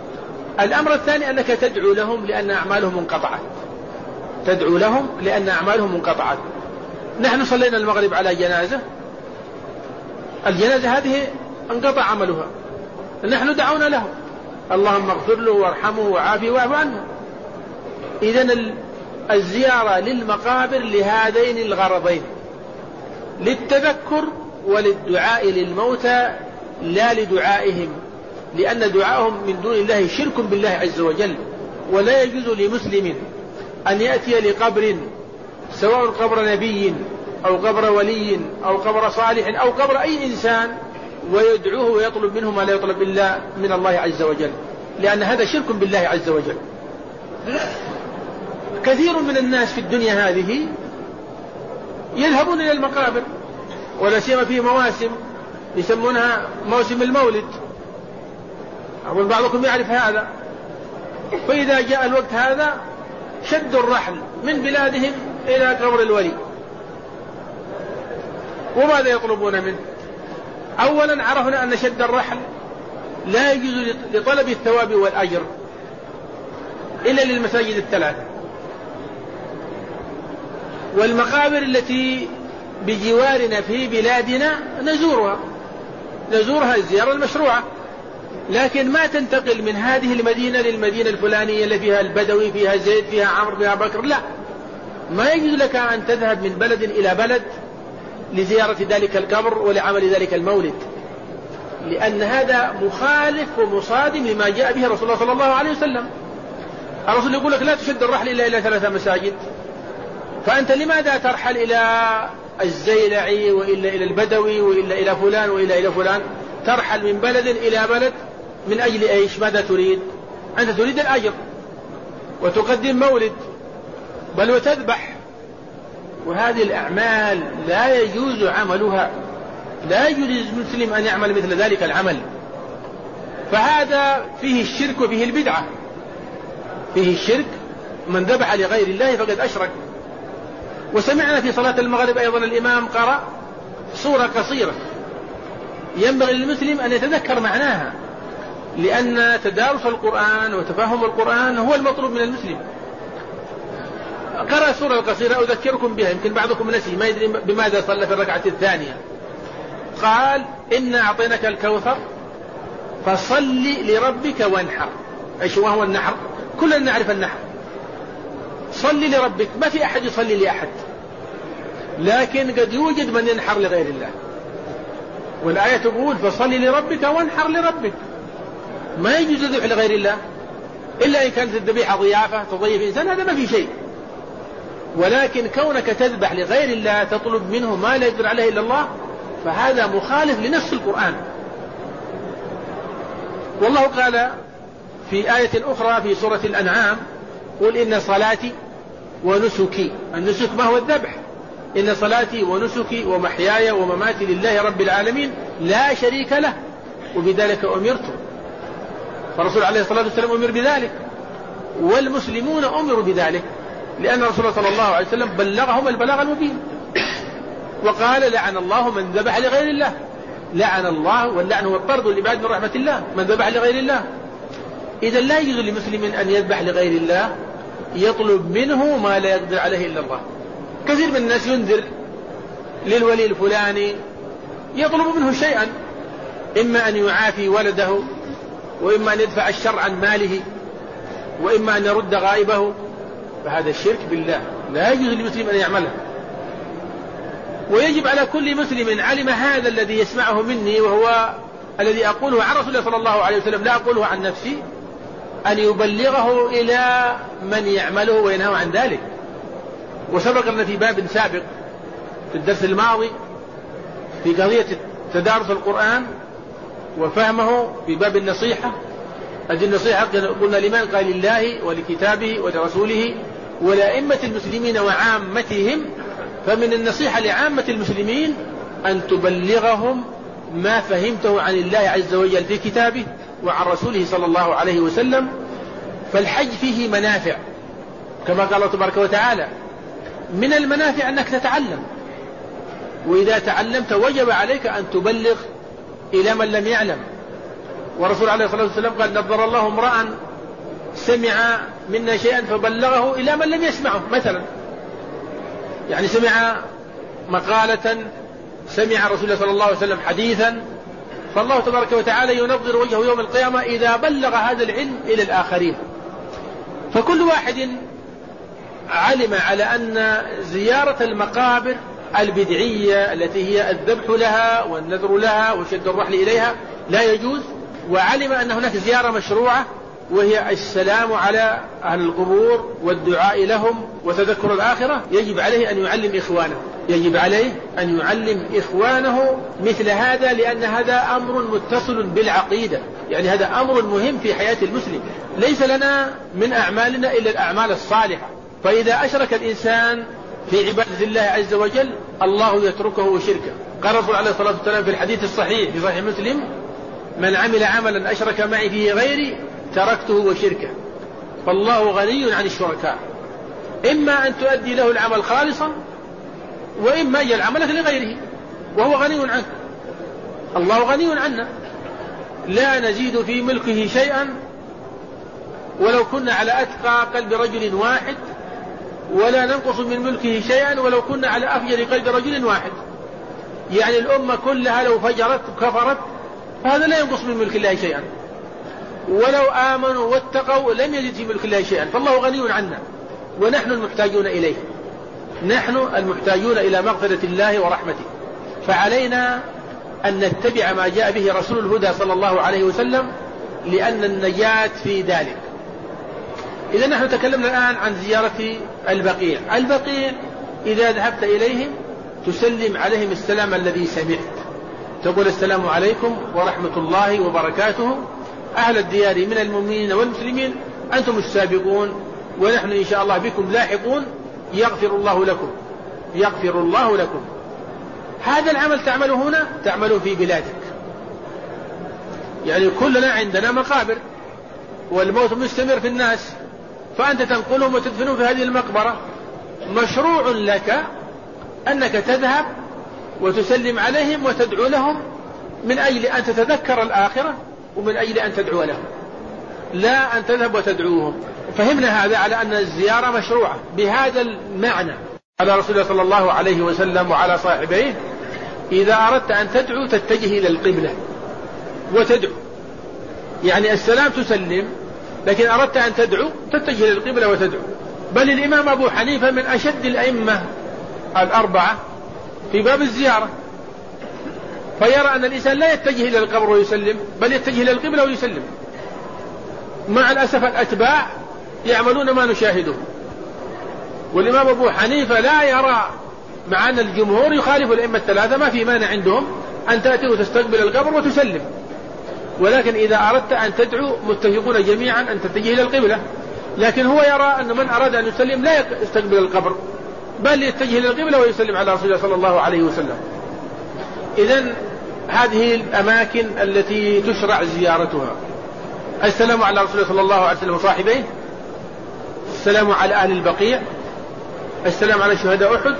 الأمر الثاني أنك تدعو لهم لأن أعمالهم انقطعت، تدعو لهم لأن أعمالهم انقطعت. نحن صلينا المغرب على جنازة، الجنازة هذه انقطع عملها، نحن دعونا له اللهم اغفر له وارحمه وعافيه واعف عنه. إذن الزيارة للمقابر لهذين الغرضين، للتذكر وللدعاء للموتى لا لدعائهم، لأن دعائهم من دون الله شرك بالله عز وجل. ولا يجوز لمسلم أن يأتي لقبر، سواء قبر نبي أو قبر ولي أو قبر صالح أو قبر أي إنسان، ويدعوه ويطلب منه ما لا يطلب إلا من الله عز وجل، لأن هذا شرك بالله عز وجل. كثير من الناس في الدنيا هذه يذهبون إلى المقابر، ولا سيما في مواسم يسمونها موسم المولد، أقول بعضكم يعرف هذا. فإذا جاء الوقت هذا شدوا الرحل من بلادهم إلى قبر الولي. وماذا يطلبون منه؟ أولا عرفنا أن شد الرحل لا يجوز لطلب الثواب والأجر إلا للمساجد الثلاثة، والمقابر التي بجوارنا في بلادنا نزورها نزورها الزيارة المشروعة، لكن ما تنتقل من هذه المدينة للمدينة الفلانية اللي فيها البدوي، فيها زيد، فيها عمرو، فيها بكر، لا، ما يجوز لك أن تذهب من بلد إلى بلد لزيارة ذلك القبر ولعمل ذلك المولد، لأن هذا مخالف ومصادم لما جاء به رسول الله صلى الله عليه وسلم. الرسول يقول لك لا تشد الرحل إلا إلى ثلاثة مساجد، فأنت لماذا ترحل إلى الزيلعي وإلا إلى البدوي وإلا إلى فلان وإلا إلى فلان؟ ترحل من بلد إلى بلد من أجل إيش؟ ماذا تريد؟ أنت تريد الأجر وتقدم مولد بل وتذبح، وهذه الأعمال لا يجوز عملها، لا يجوز للمسلم أن يعمل مثل ذلك العمل. فهذا فيه الشرك وفيه البدعة. فيه الشرك، من ذبح لغير الله فقد أشرك. وسمعنا في صلاة المغرب أيضا الإمام قرأ سورة قصيرة ينبغي للمسلم أن يتذكر معناها، لأن تدارس القرآن وتفهم القرآن هو المطلوب من المسلم. قرأ سورة قصيرة أذكركم بها، يمكن بعضكم نسي ما يدري بماذا صلى في الركعة الثانية. قال إنا أعطيناك الكوثر فصل لربك وانحر. إيش وهو النحر؟ كلنا نعرف النحر. صل لربك، ما في أحد يصلي لأحد، لكن قد يوجد من ينحر لغير الله، والآية تقول فصل لربك وانحر لربك. ما يجوز الذبح لغير الله إلا إن كانت الذبيحة ضيافة تضيف إنسان، هذا ما في شيء. ولكن كونك تذبح لغير الله تطلب منه ما لا يقدر عليه إلا الله، فهذا مخالف لنص القرآن. والله قال في آية أخرى في سورة الأنعام قل إن صلاتي ونسكي، النسك ما هو الذبح، إن صلاتي ونسكي ومحياي ومماتي لله رب العالمين لا شريك له وبذلك أمرت. فالرسول عليه الصلاة والسلام أمر بذلك، والمسلمون أمروا بذلك، لأن الرسول صلى الله عليه وسلم بلغهم البلاغ المبين، وقال لعن الله من ذبح لغير الله. لعن الله، واللعن هو الطرد والإبعاد من رحمة الله، من ذبح لغير الله. إذا لا يجوز لمسلم أن يذبح لغير الله يطلب منه ما لا يقدر عليه إلا الله. كثير من الناس ينذر للولي الفلاني يطلب منه شيئا، إما أن يعافي ولده، وإما أن يدفع الشر عن ماله، وإما أن يرد غائبه، فهذا الشرك بالله لا يجوز للمسلم أن يعمله. ويجب على كل مسلم علم هذا الذي يسمعه مني، وهو الذي أقوله عن رسول الله صلى الله عليه وسلم لا أقوله عن نفسي، أن يبلغه إلى من يعمله وينهى عن ذلك. وسبق لنا في باب سابق في الدرس الماضي في قضية تدارس القرآن وفهمه في باب النصيحة. هذه النصيحة قلنا لمن؟ قال لله ولكتابه ولرسوله ولأئمة المسلمين وعامتهم. فمن النصيحة لعامة المسلمين أن تبلغهم ما فهمته عن الله عز وجل في كتابه وعن رسوله صلى الله عليه وسلم. فالحج فيه منافع كما قال الله تبارك وتعالى، من المنافع أنك تتعلم، وإذا تعلمت وجب عليك أن تبلغ إلى من لم يعلم. ورسول عليه الصلاة والسلام قال نظر الله امرأ سمع منا شيئا فبلغه إلى من لم يسمعه، مثلا يعني سمع مقالة، سمع رسول الله صلى الله عليه وسلم حديثا، فالله تبارك وتعالى ينظر وجهه يوم القيامة إذا بلغ هذا العلم إلى الآخرين. فكل واحد علم على أن زيارة المقابر البدعية التي هي الذبح لها والنذر لها وشد الرحل إليها لا يجوز، وعلم أن هناك زيارة مشروعة وهي السلام على أهل القبور والدعاء لهم وتذكر الآخرة، يجب عليه أن يعلم إخوانه يجب عليه أن يعلم إخوانه مثل هذا، لأن هذا أمر متصل بالعقيدة، يعني هذا أمر مهم في حياة المسلم. ليس لنا من أعمالنا إلا الأعمال الصالحة، فإذا أشرك الإنسان في عبادة الله عز وجل الله يتركه وشركه. قال الرسول عليه الصلاة والسلام في الحديث الصحيح في صحيح مسلم: من عمل عملا أشرك معي فيه غيري تركته وشركه. فالله غني عن الشركاء، إما أن تؤدي له العمل خالصا، وإما يجعل عملك لغيره وهو غني عنه. الله غني عنا، لا نزيد في ملكه شيئا ولو كنا على أتقى قلب رجل واحد، ولا ننقص من ملكه شيئا ولو كنا على أفجر قلب رجل واحد. يعني الأمة كلها لو فجرت وكفرت فهذا لا ينقص من ملك الله شيئا، ولو آمنوا واتقوا لم يزد في ملك الله شيئا. فالله غني عنا ونحن المحتاجون إليه، نحن المحتاجون إلى مغفرة الله ورحمته، فعلينا أن نتبع ما جاء به رسول الهدى صلى الله عليه وسلم، لأن النجاة في ذلك. إذا نحن تكلمنا الآن عن زيارة البقيع. البقيع إذا ذهبت إليهم تسلم عليهم السلام الذي سمعت، تقول: السلام عليكم ورحمة الله وبركاته، أهل الديار من المؤمنين والمسلمين، أنتم السابقون ونحن إن شاء الله بكم لاحقون، يغفر الله لكم يغفر الله لكم. هذا العمل تعمله هنا، تعمله في بلادك. يعني كلنا عندنا مقابر والموت مستمر في الناس، فأنت تنقلهم وتدفنهم في هذه المقبرة. مشروع لك أنك تذهب وتسلم عليهم وتدعو لهم من أجل أن تتذكر الآخرة ومن أجل أن تدعو لهم، لا أن تذهب وتدعوهم. فهمنا هذا على أن الزيارة مشروعة بهذا المعنى. على رسول الله صلى الله عليه وسلم وعلى صاحبيه: إذا أردت أن تدعو تتجه إلى القبلة وتدعو، يعني السلام تسلم، لكن أردت أن تدعو تتجه إلى القبلة وتدعو. بل الإمام أبو حنيفة من أشد الأئمة الأربعة في باب الزيارة، فيرى أن الإنسان لا يتجه إلى القبر ويسلم، بل يتجه إلى القبلة ويسلم. مع الأسف الأتباع يعملون ما نشاهده، والإمام أبو حنيفة لا يرى، مع أن الجمهور يخالف الأئمة الثلاثة، ما في مانع عندهم أن تأتي وتستقبل القبر وتسلم، ولكن إذا أردت أن تدعو متفقون جميعا أن تتجه إلى القبلة. لكن هو يرى أن من أراد أن يسلم لا يستقبل القبر، بل يتجه إلى القبلة ويسلم على رسول الله صلى الله عليه وسلم. إذن هذه الأماكن التي تشرع زيارتها: السلام على رسول الله صلى الله عليه وسلم وصاحبيه، السلام على أهل البقيع، السلام على شهداء أحد،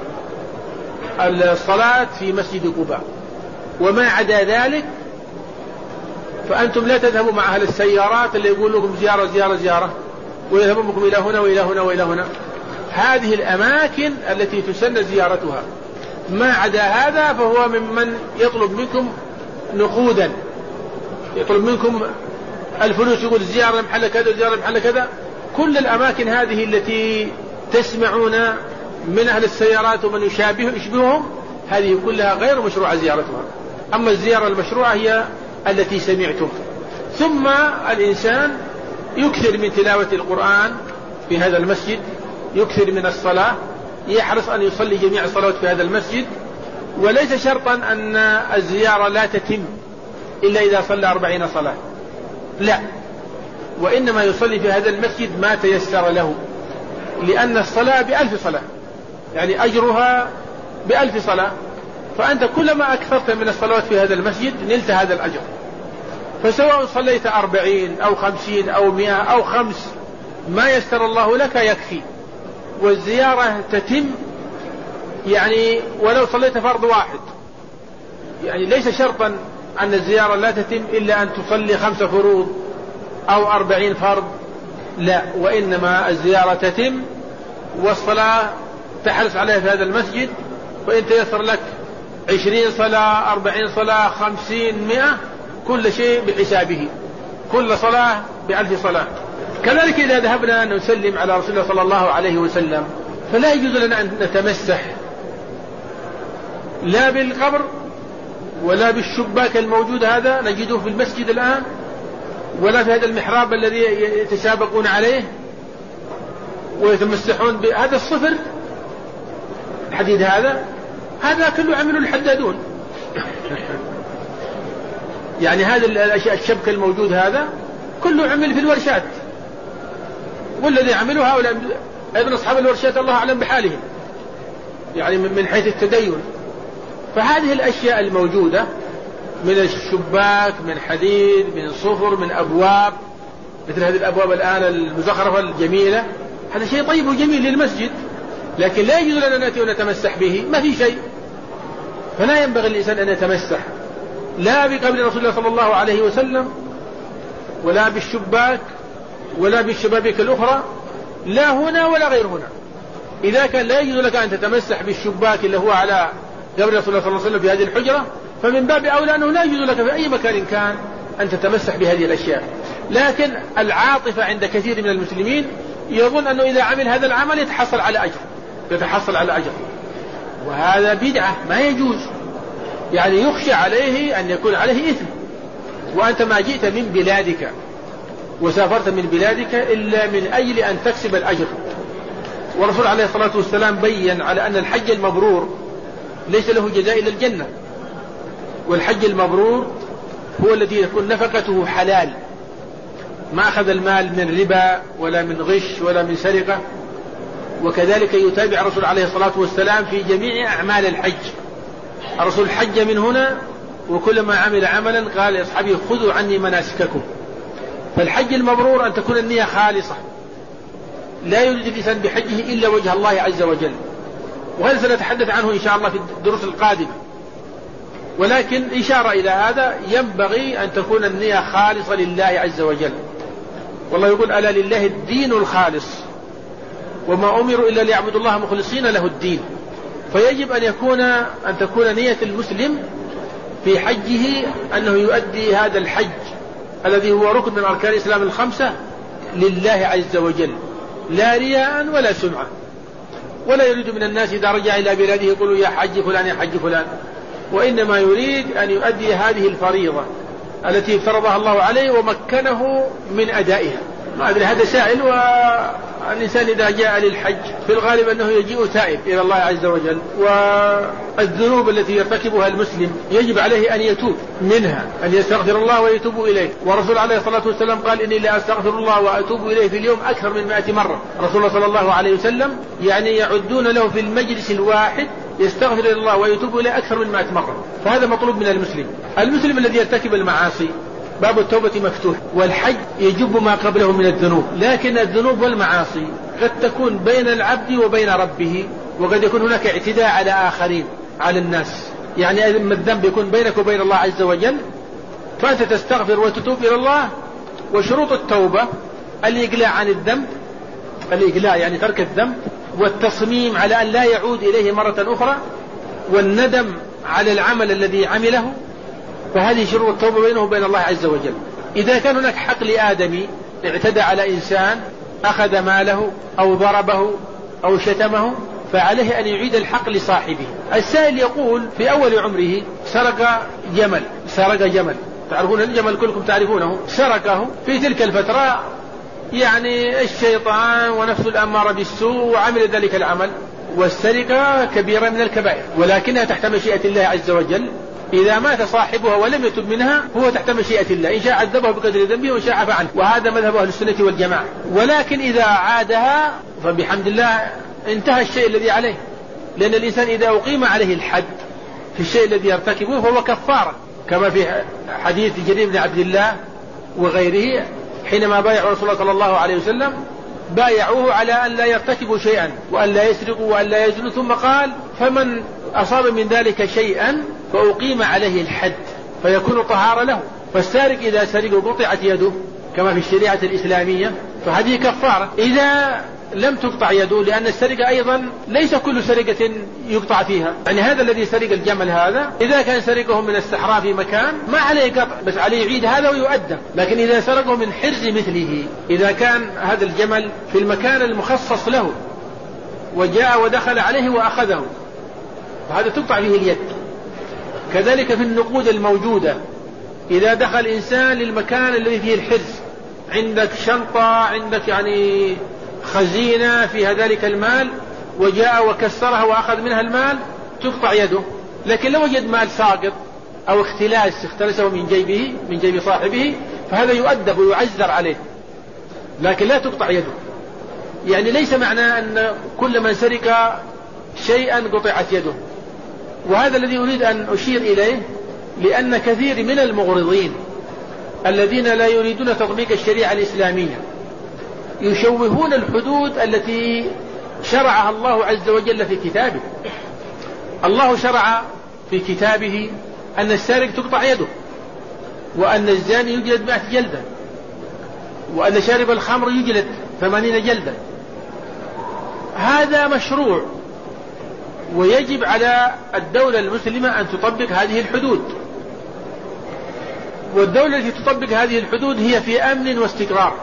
الصلاة في مسجد قباء. وما عدا ذلك فأنتم لا تذهبوا مع أهل السيارات اللي يقول لكم زيارة زيارة زيارة ويذهبون بكم إلى هنا وإلى هنا وإلى هنا. هذه الأماكن التي تسن زيارتها. ما عدا هذا فهو ممن يطلب منكم نقودا، يطلب منكم الفلوس، يقول زيارة محل كذا زيارة محل كذا. كل الأماكن هذه التي تسمعون من أهل السيارات ومن يشابه يشبههم، هذه كلها غير مشروعة زيارتها. أما الزيارة المشروعة هي التي سمعتم. ثم الإنسان يكثر من تلاوة القرآن في هذا المسجد، يكثر من الصلاة، يحرص أن يصلي جميع الصلوات في هذا المسجد. وليس شرطا أن الزيارة لا تتم إلا إذا صلى أربعين صلاة، لا، وإنما يصلي في هذا المسجد ما تيسر له، لأن الصلاة بألف صلاة، يعني أجرها بألف صلاة. فأنت كلما أكثرت من الصلوات في هذا المسجد نلت هذا الأجر. فسواء صليت أربعين أو خمسين أو مئة أو خمس، ما يسر الله لك يكفي. والزيارة تتم يعني ولو صليت فرض واحد، يعني ليس شرطا أن الزيارة لا تتم إلا أن تصلي خمس فروض أو أربعين فرض لا، وإنما الزيارة تتم والصلاة تحرص عليها في هذا المسجد، وإن تيسر لك عشرين صلاة أربعين صلاة خمسين مئة كل شيء بحسابه، كل صلاة بألف صلاة. كذلك إذا ذهبنا أن نسلم على رسول الله صلى الله عليه وسلم فلا يجوز لنا أن نتمسح لا بالقبر ولا بالشباك الموجود هذا نجده في المسجد الآن، ولا في هذا المحراب الذي يتسابقون عليه ويتمسحون بهذا الصفر الحديد هذا هذا كله عمله الحدادون. يعني هذا الأشياء الشبك الموجود هذا كله عمل في الورشات، والذي عملوا هؤلاء أيضا أصحاب الورشات الله أعلم بحالهم يعني من حيث التدين. فهذه الأشياء الموجودة من الشباك من حديد من صفر من أبواب مثل هذه الأبواب الآن المزخرفة الجميلة، هذا شيء طيب وجميل للمسجد، لكن لا يجوز لنا نأتي ونتمسح به، ما في شيء. فلا ينبغي الإنسان أن يتمسح لا بقبر رسول الله صلى الله عليه وسلم ولا بالشباك ولا بالشبابيك الأخرى، لا هنا ولا غير هنا. إذا كان لا يجوز لك أن تتمسح بالشباك اللي هو على قبر رسول الله صلى الله عليه وسلم في هذه الحجرة، فمن باب أولى أنه لا يجوز لك في أي مكان كان أن تتمسح بهذه الأشياء. لكن العاطفة عند كثير من المسلمين يظن أنه إذا عمل هذا العمل يتحصل على أجر يتحصل على أجر وهذا بدعة ما يجوز. يعني يخشى عليه أن يكون عليه إثم، وأنت ما جئت من بلادك وسافرت من بلادك إلا من أجل أن تكسب الأجر. ورسول عليه الصلاة والسلام بيّن على أن الحج المبرور ليس له جزاء إلا الجنة، والحج المبرور هو الذي يكون نفقته حلال، ما أخذ المال من ربا ولا من غش ولا من سرقة. وكذلك يتابع الرسول عليه الصلاة والسلام في جميع أعمال الحج. الرسول حج من هنا وكلما عمل عملا قال لأصحابه خذوا عني مناسككم. فالحج المبرور أن تكون النية خالصة، لا يريد الإنسان بحجه إلا وجه الله عز وجل، وهذا سنتحدث عنه إن شاء الله في الدروس القادمة. ولكن إشارة إلى هذا ينبغي أن تكون النية خالصة لله عز وجل. والله يقول ألا لله الدين الخالص وما أمروا إلا ليعبدوا الله مخلصين له الدين. فيجب أن يكون أن تكون نية المسلم في حجه أنه يؤدي هذا الحج الذي هو ركن من أركان الإسلام الخمسة لله عز وجل، لا رياء ولا سمعة. ولا يريد من الناس إذا رجع إلى بلاده يقولوا يا حج فلان يا حج فلان، وإنما يريد أن يؤدي هذه الفريضة التي فرضها الله عليه ومكنه من أدائها. ما أدري هذا سائل. والإنسان إذا جاء للحج في الغالب أنه يجيء تائب إلى الله عز وجل، والذنوب التي يرتكبها المسلم يجب عليه أن يتوب منها، أن يستغفر الله ويتوب إليه. ورسول عليه الصلاة والسلام قال إني لا أستغفر الله وأتوب إليه في اليوم أكثر من مائة مرة. رسول الله صلى الله عليه وسلم يعني يعدون له في المجلس الواحد يستغفر الله ويتوب إليه أكثر من مائة مرة. فهذا مطلوب من المسلم. المسلم الذي يرتكب المعاصي باب التوبة مفتوح، والحج يجب ما قبله من الذنوب. لكن الذنوب والمعاصي قد تكون بين العبد وبين ربه، وقد يكون هناك اعتداء على آخرين على الناس. يعني الذنب يكون بينك وبين الله عز وجل، فأنت تستغفر وتتوب إلى الله. وشروط التوبة الإقلاع عن الذنب، الإقلاع يعني ترك الذنب، والتصميم على أن لا يعود إليه مرة أخرى، والندم على العمل الذي عمله. فهذه شروط التوبة بينه وبين الله عز وجل. إذا كان هناك حق لآدمي اعتدى على إنسان أخذ ماله أو ضربه أو شتمه فعليه أن يعيد الحق لصاحبه. السائل يقول في أول عمره سرق جمل سرق جمل تعرفون الجمل كلكم تعرفونه، سرقه في تلك الفترة يعني الشيطان ونفس الأمارة بالسوء وعمل ذلك العمل. والسرقة كبيرة من الكبائر ولكنها تحت مشيئة الله عز وجل. إذا مات صاحبها ولم يتب منها هو تحت مشيئة الله، إن شاء عذبه بقدر ذنبه وإن شاء عفى عنه، وهذا مذهب أهل السنة والجماعة. ولكن إذا عادها فبحمد الله انتهى الشيء الذي عليه، لأن الإنسان إذا أقيم عليه الحد في الشيء الذي يرتكبه فهو كفارة، كما في حديث جرير بن عبد الله وغيره حينما بايعوا رسول الله صلى الله عليه وسلم بايعوه على أن لا يرتكبوا شيئا وأن لا يسرقوا وأن لا يزنوا، ثم قال فمن أصاب من ذلك شيئا فأقيم عليه الحد فيكون طهارة له. فالسارق إذا سرق قطعت يده كما في الشريعة الإسلامية فهذه كفارة. إذا لم تقطع يده، لأن السرقة أيضا ليس كل سرقة يقطع فيها، يعني هذا الذي سرق الجمل هذا إذا كان سرقه من الصحراء في مكان ما عليه قطع، بس عليه يعيد هذا ويؤدب. لكن إذا سرقه من حرز مثله، إذا كان هذا الجمل في المكان المخصص له وجاء ودخل عليه وأخذه، فهذا تقطع فيه اليد. كذلك في النقود الموجودة، إذا دخل إنسان للمكان الذي فيه الحرز، عندك شنطة، عندك يعني خزينة فيها ذلك المال، وجاء وكسرها وأخذ منها المال، تقطع يده. لكن لو وجد مال ساقط أو اختلاس اختلسه من جيبه من جيب صاحبه، فهذا يؤدب ويعزر عليه، لكن لا تقطع يده. يعني ليس معناه أن كل من سرق شيئا قطعت يده. وهذا الذي أريد أن أشير إليه، لأن كثير من المغرضين الذين لا يريدون تطبيق الشريعة الإسلامية يشوهون الحدود التي شرعها الله عز وجل في كتابه. الله شرع في كتابه أن السارق تقطع يده، وأن الزاني يجلد مئة جلدة، وأن شارب الخمر يجلد ثمانين جلدة. هذا مشروع، ويجب على الدولة المسلمة أن تطبق هذه الحدود. والدولة التي تطبق هذه الحدود هي في أمن واستقرار.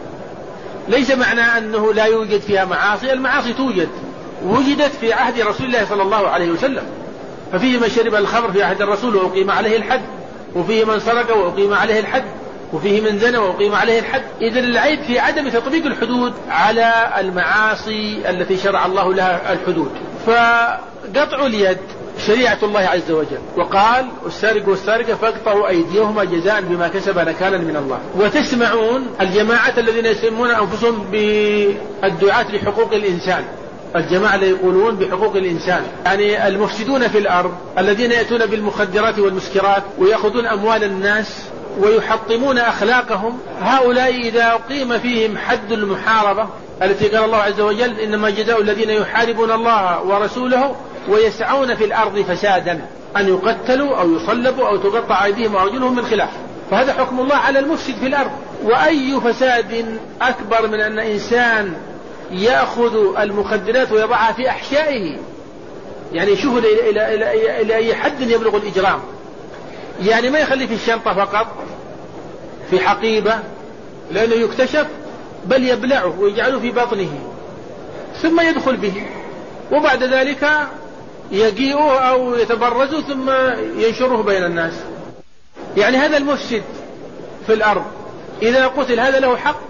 ليس معنى أنه لا يوجد فيها معاصي، المعاصي توجد، وجدت في عهد رسول الله صلى الله عليه وسلم. ففيه من شرب الخمر في عهد الرسول وأقيم عليه الحد، وفيه من سرق وأقيم عليه الحد، وفيه من زنى وأقيم عليه الحد. إذن العيب في عدم تطبيق الحدود على المعاصي التي شرع الله لها الحدود. فقطع اليد شريعة الله عز وجل، وقال السارق والسارقة فاقطعوا أيديهما جزاء بما كسب نكالا من الله. وتسمعون الجماعة الذين يسمون أنفسهم بالدعاة لحقوق الإنسان، الجماعة اللي يقولون بحقوق الإنسان، يعني المفسدون في الأرض الذين يأتون بالمخدرات والمسكرات ويأخذون أموال الناس ويحطمون أخلاقهم. هؤلاء إذا أقيم فيهم حد المحاربة التي قال الله عز وجل إنما جزاء الذين يحاربون الله ورسوله ويسعون في الأرض فسادا أن يقتلوا أو يصلبوا أو تقطع أيديهم وأرجلهم من خلاف. فهذا حكم الله على المفسد في الأرض. وأي فساد أكبر من أن إنسان يأخذ المخدرات ويضعها في أحشائه؟ يعني شوف إلى, إلى, إلى, إلى أي حد يبلغ الإجرام. يعني ما يخلي في الشنطة فقط، في حقيبة لأنه يكتشف، بل يبلعه ويجعله في بطنه ثم يدخل به، وبعد ذلك يجيئه أو يتبرزه ثم ينشره بين الناس. يعني هذا المفسد في الأرض إذا قتل هذا له حق؟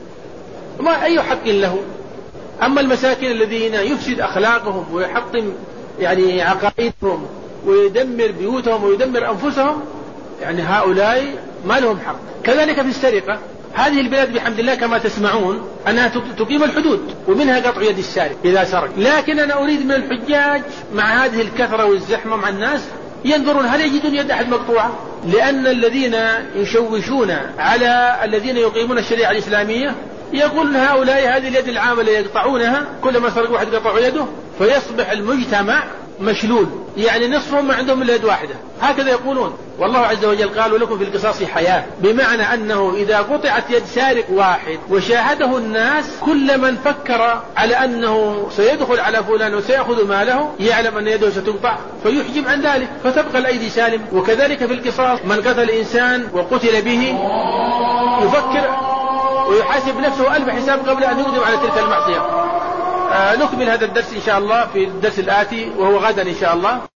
ما أي حق له. أما المساكين الذين يفسد أخلاقهم ويحطم يعني عقائدهم ويدمر بيوتهم ويدمر أنفسهم، يعني هؤلاء ما لهم حق. كذلك في السرقة، هذه البلاد بحمد الله كما تسمعون أنها تقيم الحدود، ومنها قطع يد السارق إذا سرق. لكن أنا أريد من الحجاج مع هذه الكثرة والزحمة مع الناس ينظرون هل يجدون يد أحد مقطوعة، لأن الذين يشوشون على الذين يقيمون الشريعة الإسلامية يقولون هؤلاء هذه اليد العامة يقطعونها، كلما سرق واحد قطعوا يده، فيصبح المجتمع مشلول، يعني نصفهم ما عندهم إلا يد واحدة، هكذا يقولون. والله عز وجل قال ولكم في القصاص حياة، بمعنى أنه إذا قطعت يد سارق واحد وشاهده الناس، كل من فكر على أنه سيدخل على فلان وسيأخذ ماله يعلم أن يده ستقطع فيحجم عن ذلك، فتبقى الأيدي سالم. وكذلك في القصاص، من قتل إنسان وقتل به يفكر ويحاسب نفسه ألف حساب قبل أن يقدم على تلك المعصية. آه نكمل هذا الدرس إن شاء الله في الدرس الآتي وهو غدا إن شاء الله.